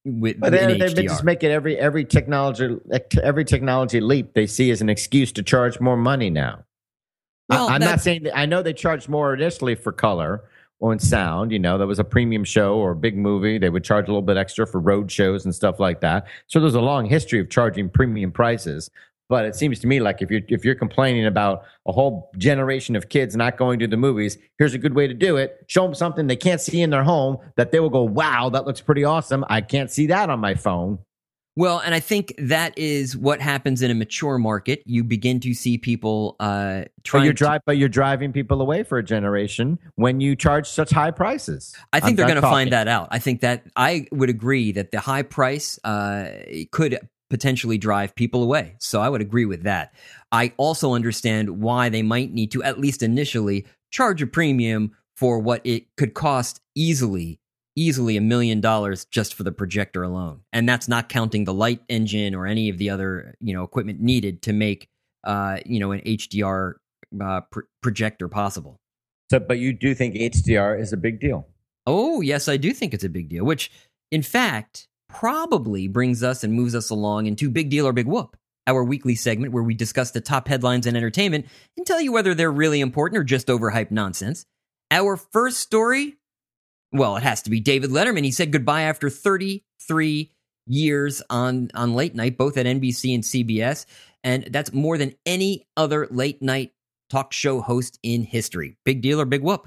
with, But in they, they H D R. just make it every every technology every technology leap they see as an excuse to charge more money now. Well, I, I'm that- not saying that, I know they charged more initially for color or in sound. You know, that was a premium show or a big movie. They would charge a little bit extra for road shows and stuff like that. So there's a long history of charging premium prices. But it seems to me like if you're if you're complaining about a whole generation of kids not going to the movies, here's a good way to do it. Show them something they can't see in their home that they will go, wow, that looks pretty awesome. I can't see that on my phone. Well, and I think that is what happens in a mature market. You begin to see people uh, trying But you're, to- drive, but you're driving people away for a generation when you charge such high prices. I think I'm they're done going to talking. find that out. I think that I would agree that the high price uh, could potentially drive people away. So I would agree with that. I also understand why they might need to, at least initially, charge a premium for what it could cost easily, easily a million dollars just for the projector alone. And that's not counting the light engine or any of the other, you know, equipment needed to make, uh, you know, an H D R uh, pr- projector possible. So, but you do think H D R is a big deal? Oh, yes, I do think it's a big deal, which, in fact, probably brings us and moves us along into Big Deal or Big Whoop, our weekly segment where we discuss the top headlines in entertainment and tell you whether they're really important or just overhyped nonsense. Our first story, well, it has to be David Letterman. He said goodbye after thirty-three years on, on late night, both at N B C and C B S, and that's more than any other late night talk show host in history. Big Deal or Big Whoop?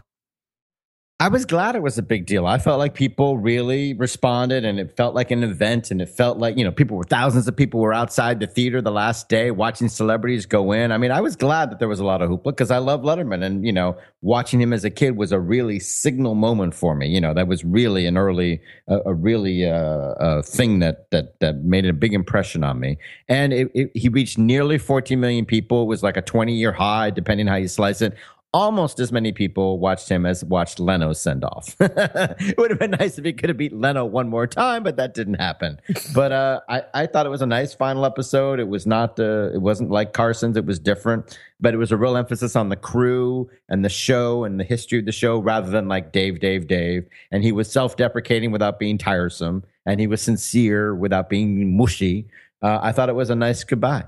I was glad it was a big deal. I felt like people really responded and it felt like an event and it felt like, you know, people were thousands of people were outside the theater the last day watching celebrities go in. I mean, I was glad that there was a lot of hoopla because I love Letterman and, you know, watching him as a kid was a really signal moment for me. You know, that was really an early, uh, a really uh, uh, thing that, that, that made a big impression on me. And it, it, he reached nearly fourteen million people. It was like a twenty year high, depending how you slice it. Almost as many people watched him as watched Leno's send off. It would have been nice if he could have beat Leno one more time, but that didn't happen. But uh, I, I thought it was a nice final episode. It was not, uh, it wasn't like Carson's. It was different, but it was a real emphasis on the crew and the show and the history of the show rather than like Dave, Dave, Dave. And he was self-deprecating without being tiresome, and he was sincere without being mushy. Uh, I thought it was a nice goodbye.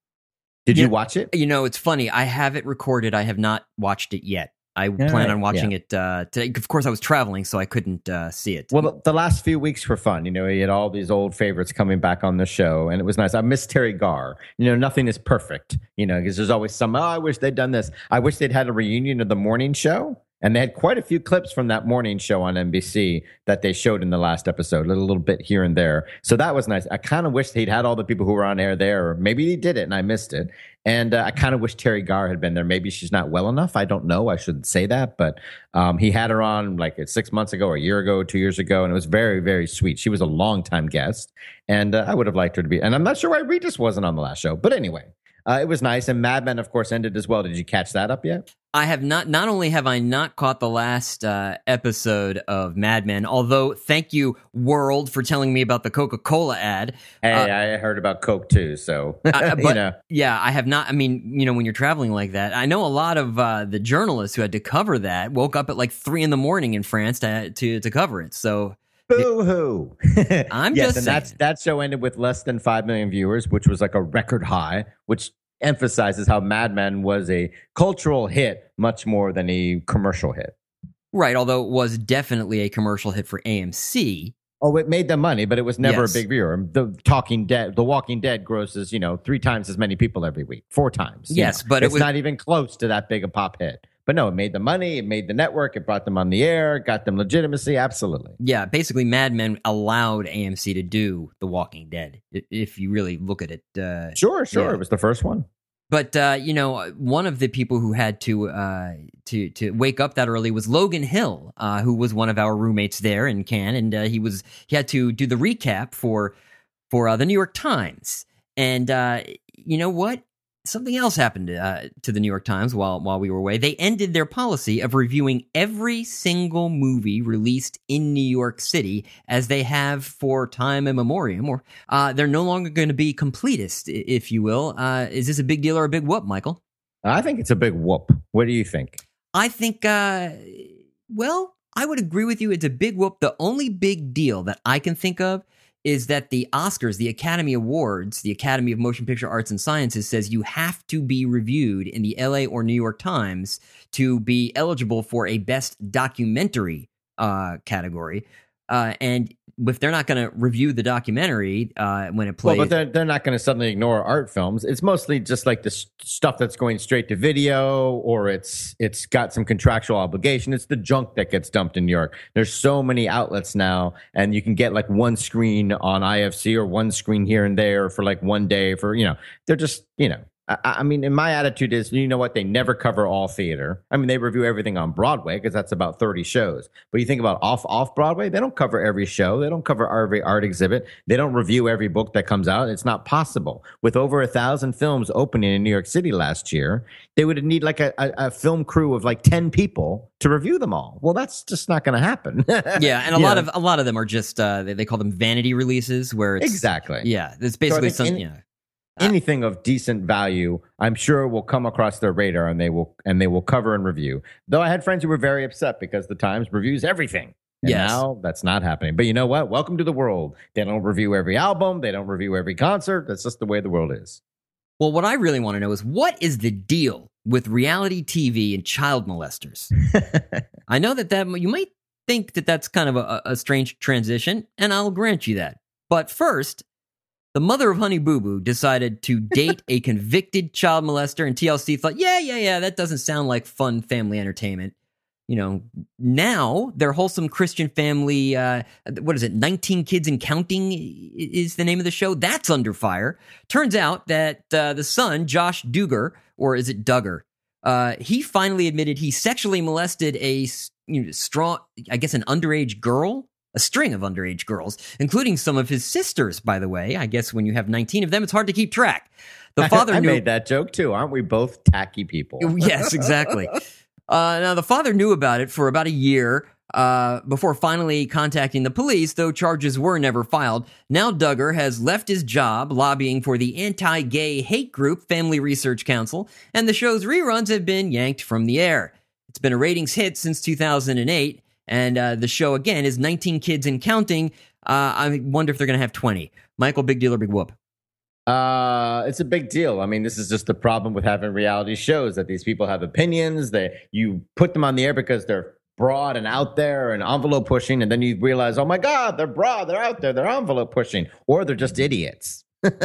Did Yeah. you watch it? You know, it's funny. I have it recorded. I have not watched it yet. I All plan right, on watching it uh, today. Of course, I was traveling, so I couldn't uh, see it. Well, the, the last few weeks were fun. You know, he had all these old favorites coming back on the show, and it was nice. I miss Terry Garr. You know, nothing is perfect, you know, because there's always some, oh, I wish they'd done this. I wish they'd had a reunion of the morning show. And they had quite a few clips from that morning show on N B C that they showed in the last episode, a little, little bit here and there. So that was nice. I kind of wish he'd had all the people who were on air there, or maybe he did it and I missed it. And uh, I kind of wish Terry Garr had been there. Maybe she's not well enough. I don't know. I shouldn't say that. But um, he had her on like six months ago, or a year ago, two years ago. And it was very, very sweet. She was a longtime guest. And uh, I would have liked her to be. And I'm not sure why Regis wasn't on the last show. But anyway, uh, it was nice. And Mad Men, of course, ended as well. Did you catch that up yet? I have not, not only have I not caught the last uh, episode of Mad Men, although thank you, World, for telling me about the Coca-Cola ad. Hey, Uh, I heard about Coke too. So, Uh, you but know. yeah, I have not. I mean, you know, when you're traveling like that, I know a lot of uh, the journalists who had to cover that woke up at like three in the morning in France to to, to cover it. So Boo hoo! I'm yes, just and saying. that's that show ended with less than five million viewers, which was like a record high, which emphasizes how Mad Men was a cultural hit much more than a commercial hit. Right, although it was definitely a commercial hit for A M C. Oh, it made them money, but it was never Yes. a big viewer. The Talking Dead, The Walking Dead grosses, you know, three times as many people every week, four times. you Yes, know. but it it's was- not even close to that big a pop hit. But no, it made the money, it made the network, it brought them on the air, got them legitimacy. Absolutely. Yeah, basically, Mad Men allowed A M C to do The Walking Dead, i- if you really look at it. Uh, Sure, sure. Yeah. It was the first one. But uh, you know, one of the people who had to uh, to to wake up that early was Logan Hill, uh, who was one of our roommates there in Cannes, and uh, he was he had to do the recap for for uh, the New York Times. And uh, you know what? Something else happened uh, to the New York Times while while we were away. They ended their policy of reviewing every single movie released in New York City, as they have for time immemorial. Or uh, they're no longer going to be completist, i- if you will. Uh, is this a big deal or a big whoop, Michael? I think it's a big whoop. What do you think? I think, uh, well, I would agree with you. It's a big whoop. The only big deal that I can think of is that the Oscars, the Academy Awards, the Academy of Motion Picture Arts and Sciences says you have to be reviewed in the L A or New York Times to be eligible for a Best Documentary uh, category. Uh, and if they're not going to review the documentary uh, when it plays, well, but they're they're not going to suddenly ignore art films. It's mostly just like the s- stuff that's going straight to video, or it's it's got some contractual obligation. It's the junk that gets dumped in New York. There's so many outlets now, and you can get like one screen on I F C or one screen here and there for like one day. For you know, they're just you know. I, I mean, and my attitude is, you know what? They never cover all theater. I mean, they review everything on Broadway because that's about thirty shows. But you think about off off Broadway, they don't cover every show. They don't cover every art exhibit. They don't review every book that comes out. It's not possible. With over a thousand films opening in New York City last year, they would need like a, a, a film crew of like ten people to review them all. Well, that's just not going to happen. Yeah, and a You lot know? of a lot of them are just uh, they, they call them vanity releases, where it's Exactly. yeah, it's basically So I some think yeah. anything of decent value, I'm sure will come across their radar, and they will and they will cover and review. Though I had friends who were very upset because the Times reviews everything. And Yes. now that's not happening. But you know what? Welcome to the world. They don't review every album. They don't review every concert. That's just the way the world is. Well, what I really want to know is what is the deal with reality T V and child molesters? I know that that you might think that that's kind of a, a strange transition, and I'll grant you that. But first, the mother of Honey Boo Boo decided to date a convicted child molester, and T L C thought, yeah, yeah, yeah, that doesn't sound like fun family entertainment. You know, now their wholesome Christian family, uh, what is it, nineteen Kids and Counting is the name of the show? That's under fire. Turns out that uh, the son, Josh Duggar, or is it Duggar, uh, he finally admitted he sexually molested a you know, strong, I guess an underage girl, a string of underage girls, including some of his sisters, by the way. I guess when you have nineteen of them, it's hard to keep track. The father I, I knew- made that joke too. Aren't we both tacky people? Yes, exactly. Uh, now, the father knew about it for about a year uh, before finally contacting the police, though charges were never filed. Now, Duggar has left his job lobbying for the anti-gay hate group Family Research Council, and the show's reruns have been yanked from the air. It's been a ratings hit since two thousand eight, and uh, the show, again, is nineteen Kids and Counting. Uh, I wonder if they're going to have twenty. Michael, big deal or big whoop? Uh, it's a big deal. I mean, this is just the problem with having reality shows, that these people have opinions. That you put them on the air because they're broad and out there and envelope pushing, and then you realize, oh my God, they're broad, they're out there, they're envelope pushing, or they're just idiots.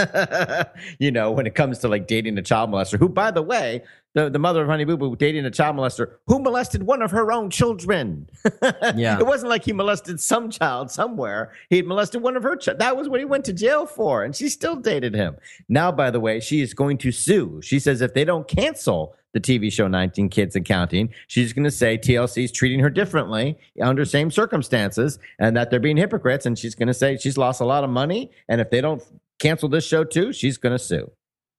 You know, when it comes to like dating a child molester, who, by the way, the, the mother of Honey Boo Boo dating a child molester who molested one of her own children. Yeah. It wasn't like he molested some child somewhere. He had molested one of her children. That was what he went to jail for, and she still dated him. Now, by the way, she is going to sue. She says if they don't cancel the T V show nineteen Kids and Counting, she's going to say T L C is treating her differently under same circumstances, and that they're being hypocrites. And she's going to say she's lost a lot of money, and if they don't cancel this show too, she's going to sue.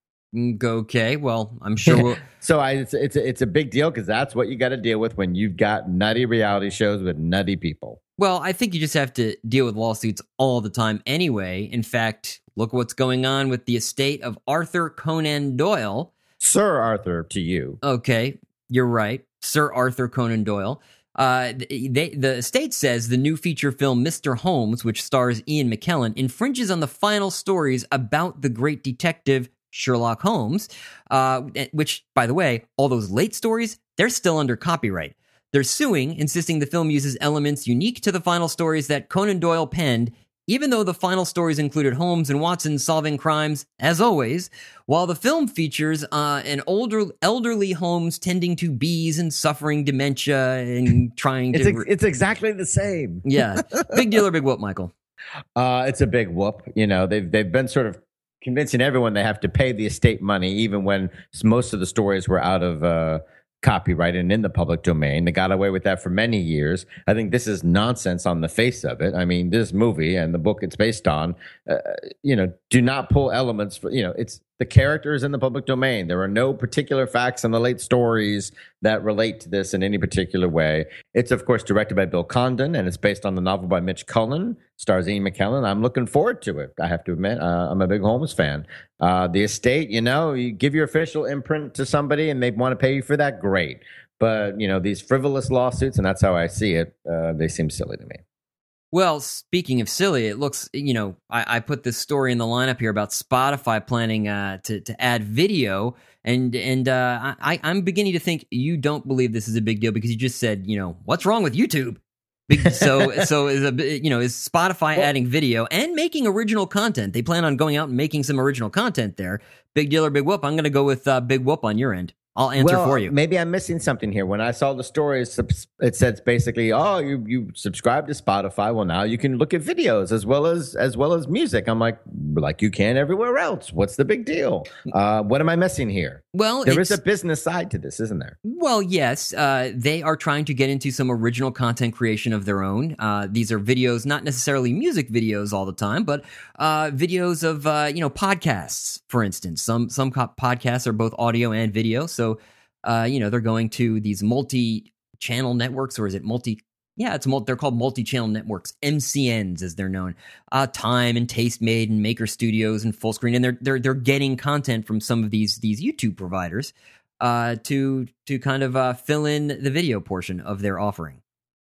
Okay, well, I'm sure we'll... So I, it's it's a, it's a big deal, because that's what you got to deal with when you've got nutty reality shows with nutty people. Well, I think you just have to deal with lawsuits all the time anyway. In fact, look what's going on with the estate of Arthur Conan Doyle. Sir Arthur to you. Okay, you're right. Sir Arthur Conan Doyle. Uh, they, the estate says the new feature film Mister Holmes, which stars Ian McKellen, infringes on the final stories about the great detective Sherlock Holmes, uh, which, by the way, all those late stories, they're still under copyright. They're suing, insisting the film uses elements unique to the final stories that Conan Doyle penned, even though the final stories included Holmes and Watson solving crimes, as always, while the film features uh, an older, elderly Holmes tending to bees and suffering dementia and trying to... It's, ex- it's exactly the same. Yeah. Big deal or big whoop, Michael? Uh, it's a big whoop. You know, they've, they've been sort of convincing everyone they have to pay the estate money, even when most of the stories were out of uh, copyright and in the public domain. They got away with that for many years. I think this is nonsense on the face of it. I mean, this movie and the book it's based on, uh, you know, do not pull elements for, you know, it's the characters in the public domain. There are no particular facts in the late stories that relate to this in any particular way. It's, of course, directed by Bill Condon, and it's based on the novel by Mitch Cullen, stars Ian McKellen. I'm looking forward to it, I have to admit. Uh, I'm a big Holmes fan. Uh, the estate, you know, you give your official imprint to somebody and they want to pay you for that, great. But, you know, these frivolous lawsuits, and that's how I see it, uh, they seem silly to me. Well, speaking of silly, it looks, you know, I, I put this story in the lineup here about Spotify planning uh, to, to add video. And and uh, I, I'm beginning to think you don't believe this is a big deal because you just said, you know, what's wrong with YouTube? Big, so so is a you know is Spotify well, adding video and making original content? They plan on going out and making some original content there. Big deal or big whoop? I'm going to go with uh, big whoop on your end. I'll answer well, for you. Maybe I'm missing something here. When I saw the story, it said basically, "Oh, you you subscribe to Spotify. Well, now you can look at videos as well as as well as music." I'm like, like you can everywhere else. What's the big deal? Uh, what am I missing here? Well, there is a business side to this, isn't there? Well, yes. Uh, they are trying to get into some original content creation of their own. Uh, these are videos, not necessarily music videos all the time, but uh, videos of uh, you know podcasts, for instance. Some some podcasts are both audio and video, so. Uh, you know, they're going to these multi-channel networks, or is it multi? Yeah, it's multi, they're called multi-channel networks, M C Ns as they're known. Uh, Time and Tastemade and Maker Studios and Fullscreen, and they're they're they're getting content from some of these these YouTube providers uh, to to kind of uh, fill in the video portion of their offering.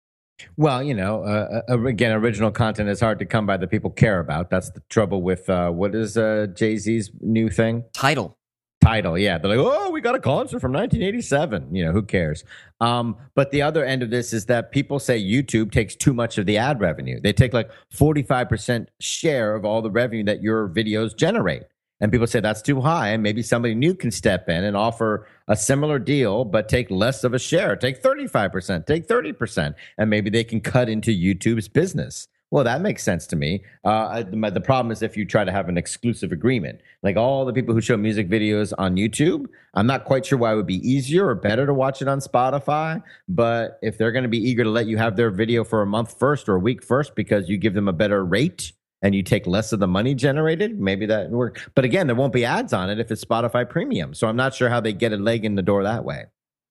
Well, you know, uh, again, original content is hard to come by that people care about. That's the trouble with uh, what is uh, Jay-Z's new thing? Tidal. Tidal, yeah. They're like, oh, we got a concert from nineteen eighty-seven. You know, who cares? Um, but the other end of this is that people say YouTube takes too much of the ad revenue. They take like forty-five percent share of all the revenue that your videos generate. And people say that's too high. And maybe somebody new can step in and offer a similar deal, but take less of a share. Take thirty-five percent, take thirty percent. And maybe they can cut into YouTube's business. Well, that makes sense to me. Uh, the, the problem is if you try to have an exclusive agreement. Like all the people who show music videos on YouTube, I'm not quite sure why it would be easier or better to watch it on Spotify. But if they're going to be eager to let you have their video for a month first or a week first because you give them a better rate and you take less of the money generated, maybe that would work. But again, there won't be ads on it if it's Spotify Premium. So I'm not sure how they get a leg in the door that way.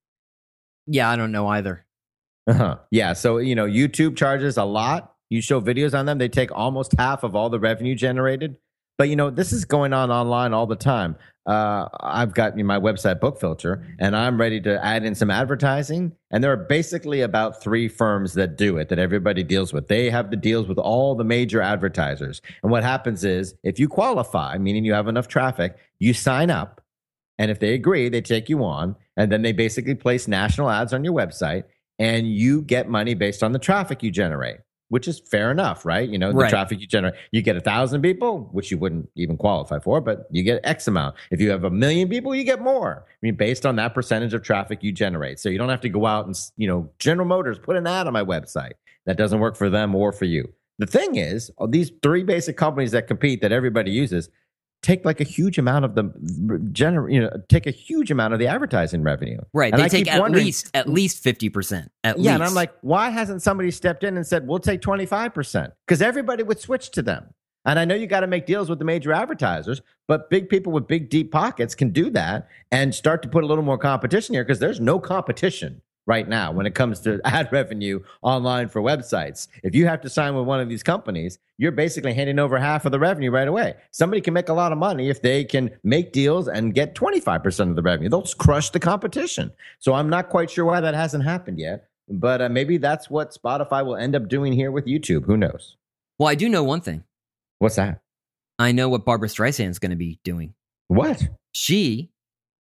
Yeah, I don't know either. Uh-huh. Yeah, so, you know, YouTube charges a lot. You show videos on them, they take almost half of all the revenue generated. But, you know, this is going on online all the time. Uh, I've got you know, my website, Book Filter, and I'm ready to add in some advertising. And there are basically about three firms that do it, that everybody deals with. They have the deals with all the major advertisers. And what happens is if you qualify, meaning you have enough traffic, you sign up. And if they agree, they take you on. And then they basically place national ads on your website. And you get money based on the traffic you generate. Which is fair enough, right? You know, the right. traffic you generate, you get a thousand people, which you wouldn't even qualify for, but you get X amount. If you have a million people, you get more. I mean, based on that percentage of traffic you generate. So you don't have to go out and, you know, General Motors, put an ad on my website. That doesn't work for them or for you. The thing is, these three basic companies that compete that everybody uses take like a huge amount of the gener- you know, take a huge amount of the advertising revenue. Right. And they I take at wondering, least at least fifty percent. At yeah, least. and I'm like, why hasn't somebody stepped in and said, we'll take twenty-five percent? Because everybody would switch to them. And I know you got to make deals with the major advertisers, but big people with big, deep pockets can do that and start to put a little more competition here because there's no competition right now when it comes to ad revenue online for websites. If you have to sign with one of these companies, you're basically handing over half of the revenue right away. Somebody can make a lot of money if they can make deals and get twenty-five percent of the revenue. They'll crush the competition. So I'm not quite sure why that hasn't happened yet, but uh, maybe that's what Spotify will end up doing here with YouTube. Who knows? Well, I do know one thing. What's that? I know what Barbra Streisand's going to be doing. What? She...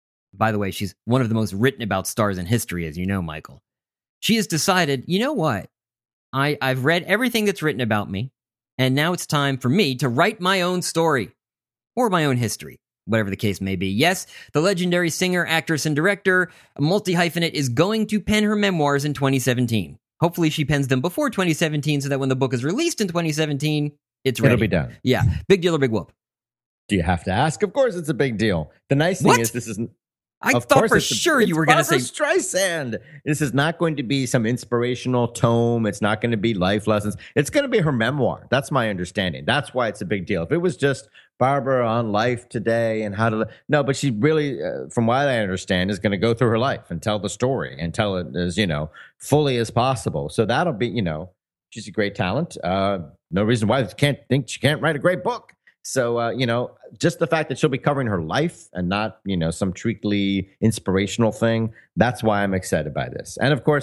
By the way, she's one of the most written about stars in history, as you know, Michael. She has decided, you know what? I, I've read everything that's written about me, and now it's time for me to write my own story. Or my own history, whatever the case may be. Yes, the legendary singer, actress, and director, multi-hyphenate, is going to pen her memoirs in twenty seventeen. Hopefully she pens them before twenty seventeen so that when the book is released in twenty seventeen, it's ready. It'll be done. Yeah. Big deal or big whoop? Do you have to ask? Of course it's a big deal. The nice thing what? is this is... I of thought for a, sure you were going to say Streisand. This is not going to be some inspirational tome. It's not going to be life lessons. It's going to be her memoir. That's my understanding. That's why it's a big deal. If it was just Barbara on life today and how to no, but she really, uh, from what I understand, is going to go through her life and tell the story and tell it as you know fully as possible. So that'll be you know she's a great talent. Uh, no reason why she can't think she can't write a great book. So, uh, you know, just the fact that she'll be covering her life and not, you know, some treacly inspirational thing, that's why I'm excited by this. And of course,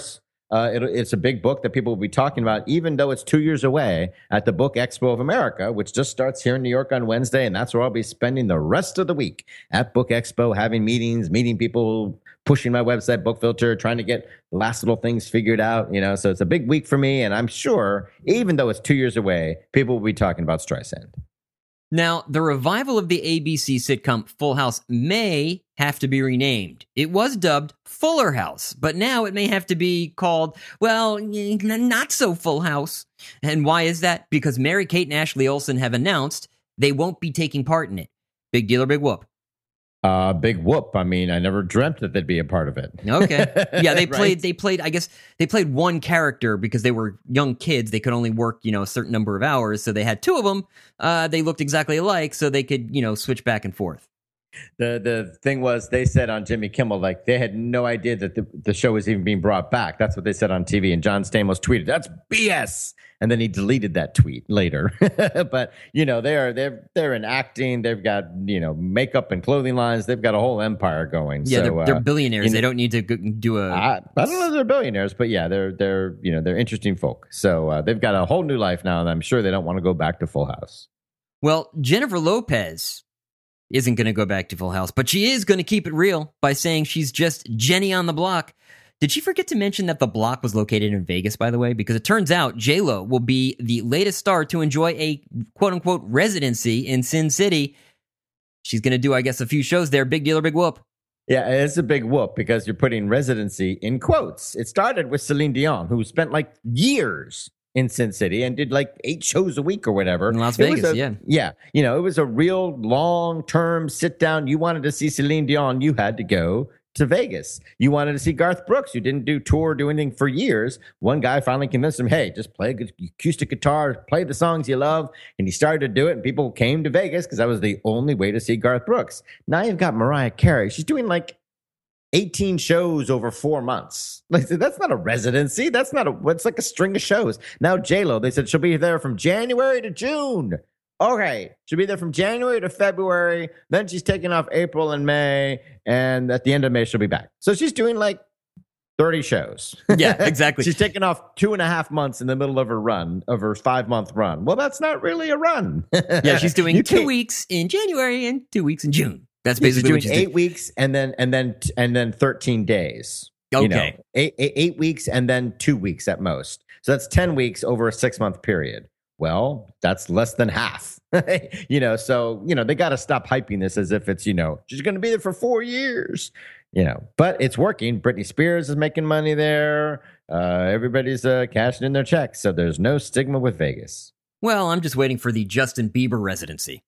Uh, it, it's a big book that people will be talking about, even though it's two years away at the Book Expo of America, which just starts here in New York on Wednesday. And that's where I'll be spending the rest of the week at Book Expo, having meetings, meeting people, pushing my website, Book Filter, trying to get the last little things figured out. You know, so it's a big week for me. And I'm sure, even though it's two years away, people will be talking about Streisand. Now, the revival of the A B C sitcom Full House may have to be renamed. It was dubbed Fuller House, but now it may have to be called, well, not so Full House. And why is that? Because Mary-Kate and Ashley Olsen have announced they won't be taking part in it. Big deal or big whoop? Uh, big whoop. I mean, I never dreamt that they'd be a part of it. Okay. Yeah, they played, right? they played, I guess, they played one character because they were young kids. They could only work, you know, a certain number of hours. So they had two of them. Uh, they looked exactly alike, so they could, you know, switch back and forth. The the thing was, they said on Jimmy Kimmel, like, they had no idea that the, the show was even being brought back. That's what they said on T V. And John Stamos tweeted, "That's B S." And then he deleted that tweet later. But, you know, they are, they're, they're in acting. They've got, you know, makeup and clothing lines. They've got a whole empire going. Yeah, so, they're, they're uh, billionaires. you know, they don't need to go- do a... I, I don't know if they're billionaires, but yeah, they're, they're, you know, they're interesting folk. So uh, they've got a whole new life now, and I'm sure they don't want to go back to Full House. Well, Jennifer Lopez isn't going to go back to Full House, but she is going to keep it real by saying she's just Jenny on the block. Did she forget to mention that the block was located in Vegas, by the way? Because it turns out J-Lo will be the latest star to enjoy a quote-unquote residency in Sin City. She's going to do, I guess, a few shows there. Big deal or big whoop? Yeah, it's a big whoop because you're putting residency in quotes. It started with Celine Dion, who spent like years in Sin City and did like eight shows a week or whatever. In Las It was Vegas, a- yeah. Yeah. You know, it was a real long-term sit down. You wanted to see Celine Dion, you had to go to Vegas. You wanted to see Garth Brooks, who didn't do tour, do anything for years. One guy finally convinced him, hey, just play acoustic guitar, play the songs you love. And he started to do it, and people came to Vegas because that was the only way to see Garth Brooks. Now you've got Mariah Carey. She's doing like eighteen shows over four months. Like, that's not a residency. That's not a, it's like a string of shows. Now J-Lo, they said she'll be there from January to June. Okay, she'll be there from January to February. Then she's taking off April and May. And at the end of May, she'll be back. So she's doing like thirty shows. Yeah, exactly. She's taking off two and a half months in the middle of her run, of her five month run. Well, that's not really a run. Yeah, she's doing You two can't- weeks in January and two weeks in June. That's She's basically doing what she's eight doing. weeks and then and then and then thirteen days. You know, Okay. eight, eight, eight weeks and then two weeks at most. So that's ten weeks over a six month period. Well, that's less than half. You know, so you know they got to stop hyping this as if it's, you know, she's going to be there for four years. You know, but it's working. Britney Spears is making money there. Uh, everybody's uh, cashing in their checks, so there's no stigma with Vegas. Well, I'm just waiting for the Justin Bieber residency.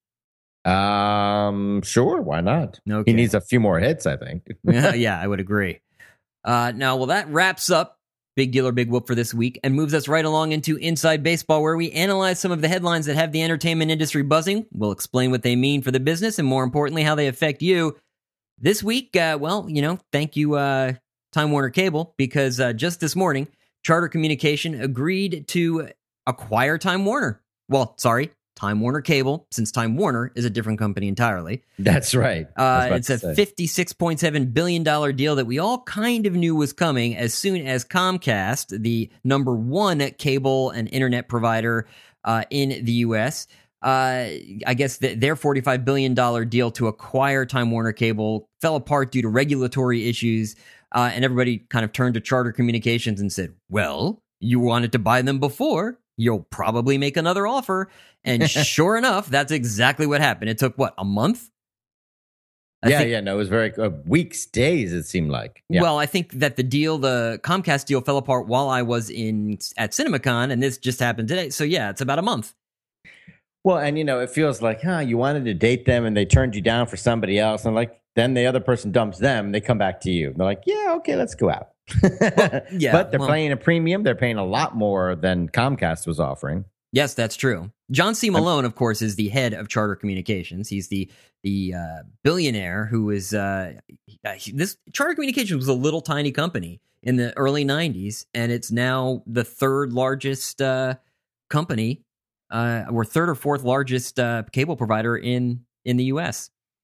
Um, sure, why not? Okay. He needs a few more hits, I think. Yeah, yeah, I would agree. Uh, now, well, that wraps up Big Deal or Big Whoop for this week and moves us right along into Inside Baseball, where we analyze some of the headlines that have the entertainment industry buzzing. We'll explain what they mean for the business and, more importantly, how they affect you. This week, uh, well, you know, thank you, uh, Time Warner Cable, because uh, just this morning, Charter Communication agreed to acquire Time Warner. Well, sorry, Time Warner Cable, since Time Warner is a different company entirely. That's right. I was Uh, about it's to a say. fifty-six point seven billion dollars deal that we all kind of knew was coming as soon as Comcast, the number one cable and internet provider uh, in the U S, uh, I guess th- their forty-five billion dollars deal to acquire Time Warner Cable fell apart due to regulatory issues, uh, and everybody kind of turned to Charter Communications and said, well, you wanted to buy them before. You'll probably make another offer. And sure enough, that's exactly what happened. It took, what, a month? I yeah, think- yeah, no, it was very uh, weeks, days. It seemed like. Yeah. Well, I think that the deal, the Comcast deal, fell apart while I was in at CinemaCon, and this just happened today. So yeah, it's about a month. Well, and you know, it feels like, huh, you wanted to date them and they turned you down for somebody else, and like then the other person dumps them, they come back to you. They're like, yeah, okay, let's go out. yeah, but they're well- paying a premium. They're paying a lot more than Comcast was offering. Yes, that's true. John C. Malone, of course, is the head of Charter Communications. He's the the uh, billionaire who is uh, he- this Charter Communications was a little tiny company in the early nineties, and it's now the third largest uh, company, uh, or third or fourth largest uh, cable provider in in the U S.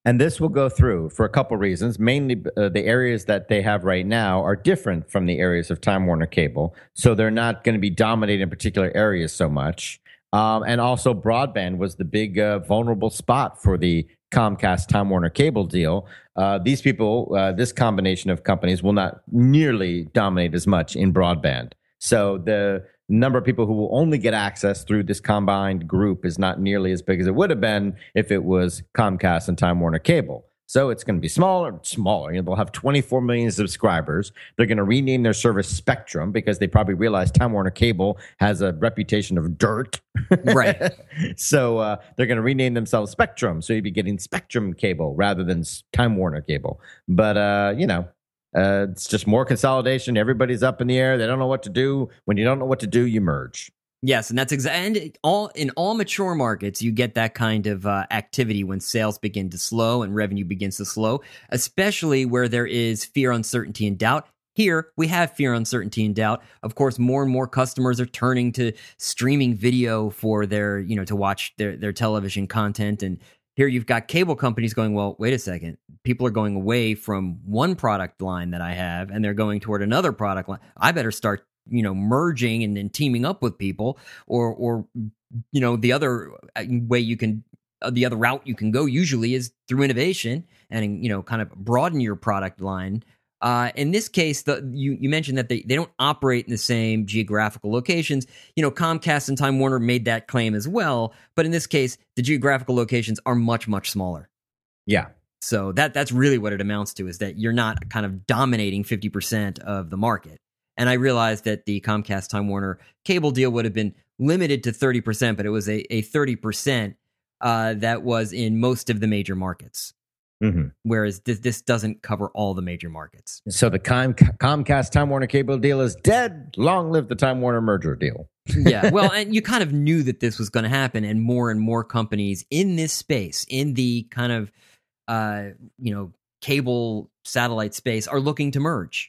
And this will go through for a couple reasons. Mainly, uh, the areas that they have right now are different from the areas of Time Warner Cable. So they're not going to be dominating particular areas so much. Um, and also, broadband was the big uh, vulnerable spot for the Comcast Time Warner Cable deal. Uh, these people, uh, this combination of companies will not nearly dominate as much in broadband. So the number of people who will only get access through this combined group is not nearly as big as it would have been if it was Comcast and Time Warner Cable. So it's going to be smaller, smaller. You know, they'll have twenty-four million subscribers. They're going to rename their service Spectrum because they probably realize Time Warner Cable has a reputation of dirt. Right. So uh, they're going to rename themselves Spectrum. So you'd be getting Spectrum Cable rather than Time Warner Cable. But, uh, you know, Uh, it's just more consolidation. Everybody's up in the air. They don't know what to do. When you don't know what to do, you merge. Yes, and that's exactly. And all in all mature markets, you get that kind of uh, activity when sales begin to slow and revenue begins to slow, especially where there is fear, uncertainty, and doubt. Here, we have fear, uncertainty, and doubt. Of course, more and more customers are turning to streaming video for their, you know, to watch their their television content. And here you've got cable companies going, well, wait a second. People are going away from one product line that I have, and they're going toward another product line. I better start, you know, merging and then teaming up with people, or, or, you know, the other way you can, uh, the other route you can go usually is through innovation and, you know, kind of broaden your product line. Uh, in this case, the, you, you mentioned that they, they don't operate in the same geographical locations. You know, Comcast and Time Warner made that claim as well. But in this case, the geographical locations are much, much smaller. Yeah. So that that's really what it amounts to, is that you're not kind of dominating fifty percent of the market. And I realized that the Comcast Time Warner Cable deal would have been limited to thirty percent, but it was a, a thirty percent uh, that was in most of the major markets. Mm-hmm. Whereas this, this doesn't cover all the major markets. So the Com- Comcast Time Warner Cable deal is dead. Long live the Time Warner merger deal. Yeah, well, and you kind of knew that this was going to happen, and more and more companies in this space, in the kind of, uh, you know, cable satellite space, are looking to merge.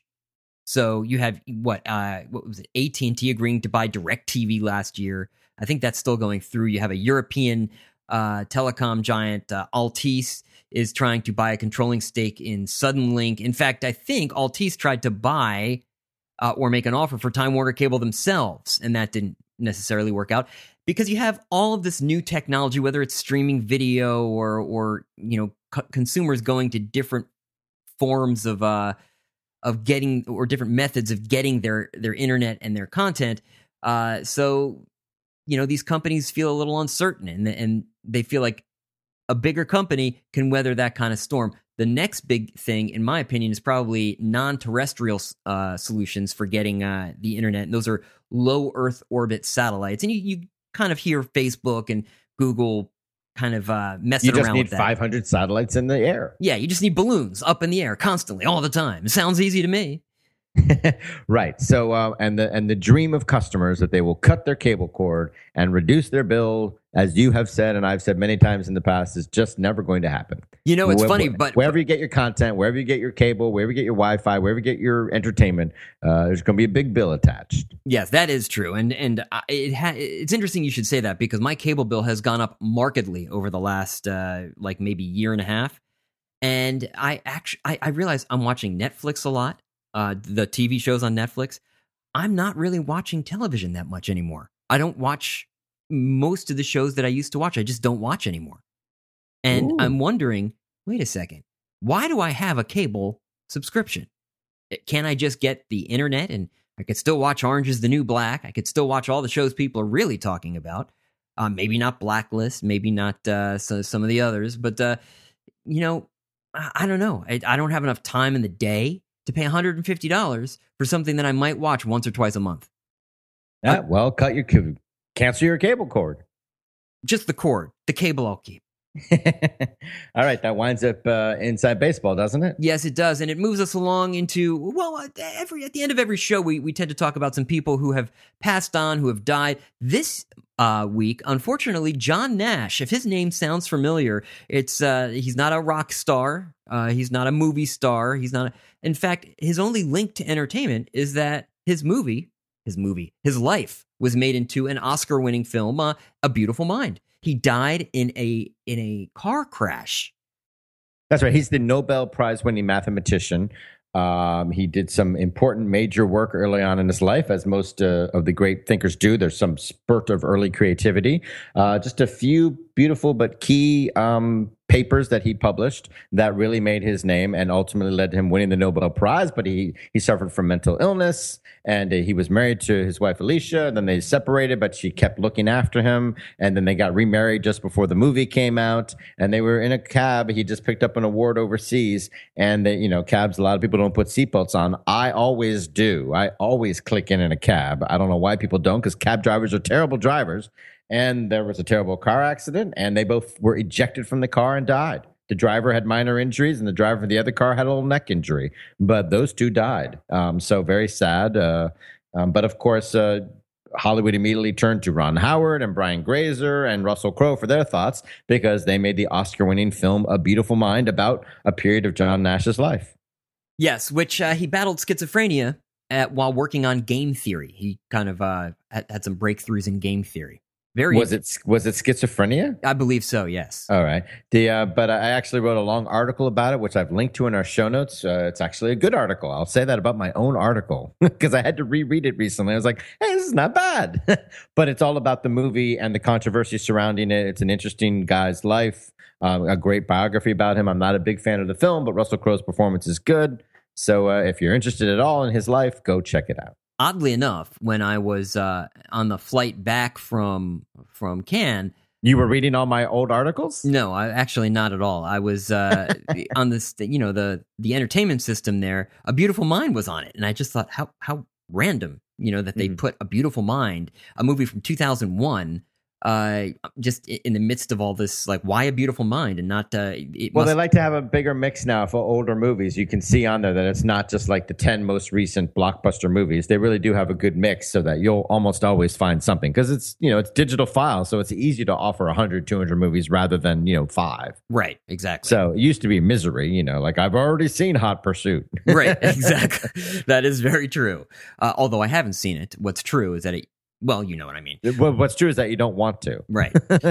So you have what? Uh, what was it? A T and T agreeing to buy DirecTV last year. I think that's still going through. You have a European uh, telecom giant, uh, Altice, is trying to buy a controlling stake in Suddenlink. In fact, I think Altice tried to buy uh, or make an offer for Time Warner Cable themselves, and that didn't necessarily work out, because you have all of this new technology, whether it's streaming video or, or you know, co- consumers going to different forms of uh, of getting, or different methods of getting their their internet and their content. Uh, so, you know, these companies feel a little uncertain, and and they feel like a bigger company can weather that kind of storm. The next big thing, in my opinion, is probably non-terrestrial uh, solutions for getting uh, the internet. And those are low Earth orbit satellites. And you, you kind of hear Facebook and Google kind of uh, messing around with that. You just need five hundred satellites in the air. Yeah, you just need balloons up in the air constantly, all the time. It sounds easy to me. Right. So, uh, and the and the dream of customers that they will cut their cable cord and reduce their bill, as you have said and I've said many times in the past, is just never going to happen. You know, it's Where, funny, but wherever you get your content, wherever you get your cable, wherever you get your Wi-Fi, wherever you get your entertainment, uh, there's going to be a big bill attached. Yes, that is true, and and it ha- it's interesting you should say that, because my cable bill has gone up markedly over the last uh, like maybe year and a half, and I actually I, I realize I'm watching Netflix a lot. Uh, the T V shows on Netflix, I'm not really watching television that much anymore. I don't watch most of the shows that I used to watch. I just don't watch anymore. And Ooh. I'm wondering, wait a second, why do I have a cable subscription? Can't I just get the internet and I could still watch Orange is the New Black? I could still watch all the shows people are really talking about. Uh, maybe not Blacklist, maybe not uh, so, some of the others, but, uh, you know, I, I don't know. I, I don't have enough time in the day to pay one hundred fifty dollars for something that I might watch once or twice a month. Yeah, well, cut your cancel your cable cord. Just the cord. The cable I'll keep. All right, that winds up uh, Inside Baseball, doesn't it? Yes, it does, and it moves us along into, well, every at the end of every show, we we tend to talk about some people who have passed on, who have died. This uh, week, unfortunately, John Nash. If his name sounds familiar, it's uh, he's not a rock star, uh, he's not a movie star, he's not. A, in fact, his only link to entertainment is that his movie, his movie, his life was made into an Oscar-winning film, uh, A Beautiful Mind. He died in a in a car crash That's right. He's the Nobel Prize winning mathematician. Um, he did some important major work early on in his life, as most uh, of the great thinkers do. There's some spurt of early creativity. Uh, just a few beautiful but key um, papers that he published that really made his name and ultimately led to him winning the Nobel Prize. But he he suffered from mental illness, and uh, he was married to his wife Alicia. Then they separated, but she kept looking after him. And then they got remarried just before the movie came out. And they were in a cab. He just picked up an award overseas. And they, you know, cabs, a lot of people don't put seatbelts on. I always do. I always click in in a cab. I don't know why people don't, because cab drivers are terrible drivers. And there was a terrible car accident, and they both were ejected from the car and died. The driver had minor injuries, and the driver of the other car had a little neck injury. But those two died. Um, so very sad. Uh, um, but of course, uh, Hollywood immediately turned to Ron Howard and Brian Grazer and Russell Crowe for their thoughts, because they made the Oscar-winning film A Beautiful Mind about a period of John Nash's life. Yes, which uh, he battled schizophrenia at, while working on game theory. He kind of uh, had, had some breakthroughs in game theory. Very was it was it schizophrenia? I believe so. Yes. All right. The uh, but I actually wrote a long article about it, which I've linked to in our show notes. Uh, it's actually a good article. I'll say that about my own article because I had to reread it recently. I was like, hey, this is not bad. But it's all about the movie and the controversy surrounding it. It's an interesting guy's life, um, a great biography about him. I'm not a big fan of the film, but Russell Crowe's performance is good. So uh, if you're interested at all in his life, go check it out. Oddly enough, when I was uh, on the flight back from from Cannes, you were reading all my old articles? No, I actually not at all. I was uh, on this, you know, the the entertainment system there. A Beautiful Mind was on it, and I just thought, how how random, you know, that they mm. put A Beautiful Mind, a movie from two thousand one, uh, just in the midst of all this. Like, why A Beautiful Mind and not? Uh, it well, must- they like to have a bigger mix now for older movies. You can see on there that it's not just like the ten most recent blockbuster movies. They really do have a good mix, so that you'll almost always find something, because it's, you know, it's digital files, so it's easy to offer one hundred, two hundred movies rather than, you know, five. Right, exactly. So it used to be misery, you know, like I've already seen Hot Pursuit. Right, exactly. That is very true. Uh, although I haven't seen it. What's true is that it. Well, you know what I mean. What's true is that you don't want to. Right.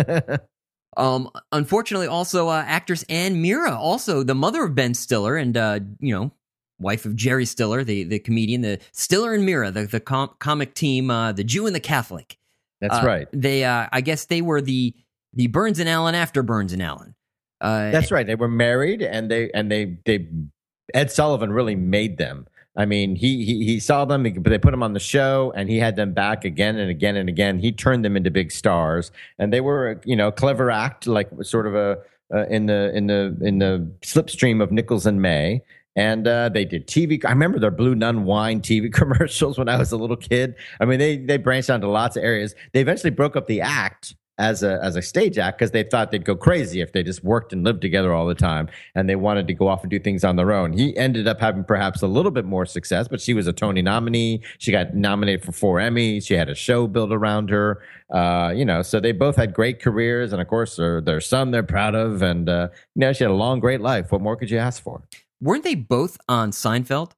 um, unfortunately, also uh, actress Anne Mira, also the mother of Ben Stiller and, uh, you know, wife of Jerry Stiller, the, the comedian, the Stiller and Mira, the, the com- comic team, uh, the Jew and the Catholic. That's uh, right. They, uh, I guess they were the the Burns and Allen after Burns and Allen. Uh, That's right. They were married, and they and they they Ed Sullivan really made them. I mean, he, he he saw them, but they put them on the show, and he had them back again and again and again. He turned them into big stars, and they were, you know, clever act, like sort of a uh, in the in the in the slipstream of Nichols and May. And uh, they did T V. I remember their Blue Nun wine T V commercials when I was a little kid. I mean, they they branched out into lots of areas. They eventually broke up the act as a as a stage act because they thought they'd go crazy if they just worked and lived together all the time, and they wanted to go off and do things on their own. He ended up having perhaps a little bit more success, but she was a Tony nominee. She got nominated for four Emmys. She had a show built around her. Uh, you know, so they both had great careers, and of course, their, their son they're proud of, and uh, you know, she had a long, great life. What more could you ask for? Weren't they both on Seinfeld?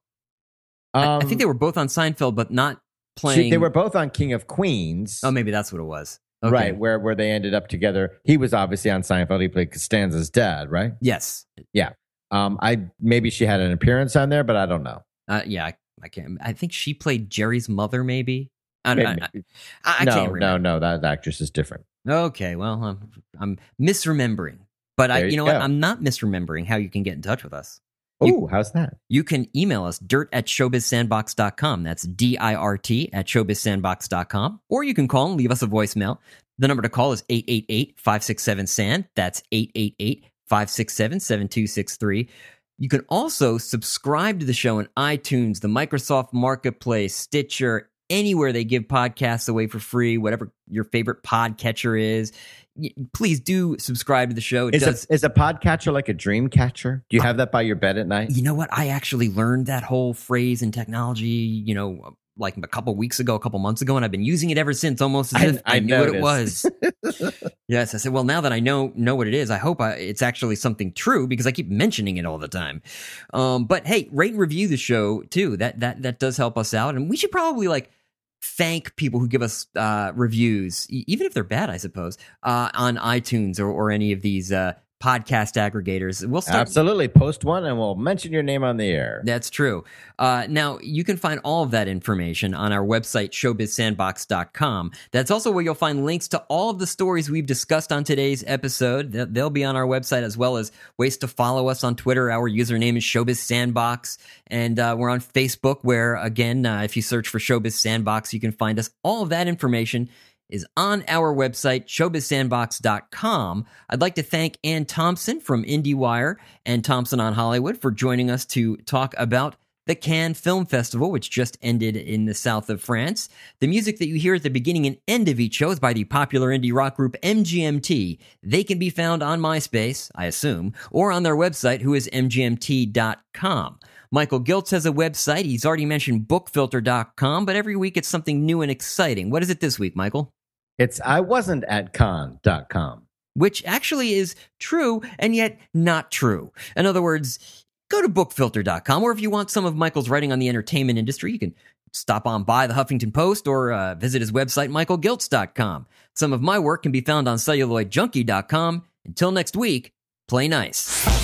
Um, I, I think they were both on Seinfeld, but not playing. She, they were both on King of Queens. Oh, maybe that's what it was. Okay. Right, where where they ended up together. He was obviously on Seinfeld. He played Costanza's dad, right? Yes. Yeah. Um, I maybe she had an appearance on there, but I don't know. Uh, yeah, I, I can't. I think she played Jerry's mother, maybe. I, maybe. I, I, I, I no, can't remember. No, no, that actress is different. Okay, well, I'm, I'm misremembering, but I, you, you know go. what? I'm not misremembering how you can get in touch with us. Oh, how's that? You can email us dirt at showbiz sandbox dot com. That's D I R T at showbiz sandbox dot com. Or you can call and leave us a voicemail. The number to call is eight eight eight, five six seven, S A N D. That's eight eight eight, five six seven, seven two six three. You can also subscribe to the show in iTunes, the Microsoft Marketplace, Stitcher, anywhere they give podcasts away for free, whatever your favorite podcatcher is. Please do subscribe to the show. It is, does, a, is a podcatcher like a dream catcher? Do you have that by your bed at night? You know what? I actually learned that whole phrase in technology, you know, like a couple weeks ago, a couple months ago, and I've been using it ever since, almost as I, if I, I knew noticed. what it was. Yes, I said, well, now that I know know what it is, I hope I, it's actually something true because I keep mentioning it all the time. Um, but hey, rate and review the show too. That that that does help us out, and we should probably like thank people who give us uh, reviews, even if they're bad, I suppose, uh, on iTunes or, or any of these uh, podcast aggregators. We'll start. Absolutely. Post one and we'll mention your name on the air. That's true. Uh, now, you can find all of that information on our website, showbiz sandbox dot com. That's also where you'll find links to all of the stories we've discussed on today's episode. They'll be on our website, as well as ways to follow us on Twitter. Our username is ShowbizSandbox. And uh, we're on Facebook, where, again, uh, if you search for Showbiz Sandbox, you can find us. All of that information is on our website, showbiz sandbox dot com. I'd like to thank Ann Thompson from IndieWire and Thompson on Hollywood for joining us to talk about the Cannes Film Festival, which just ended in the south of France. The music that you hear at the beginning and end of each show is by the popular indie rock group M G M T. They can be found on MySpace, I assume, or on their website, who is m g m t dot com. Michael Giltz has a website. He's already mentioned book filter dot com, but every week it's something new and exciting. What is it this week, Michael? It's I wasn't at con dot com. Which actually is true and yet not true. In other words, go to book filter dot com, or if you want some of Michael's writing on the entertainment industry, you can stop on by the Huffington Post or uh, visit his website, michael giltz dot com. Some of my work can be found on celluloid junkie dot com. Until next week, play nice.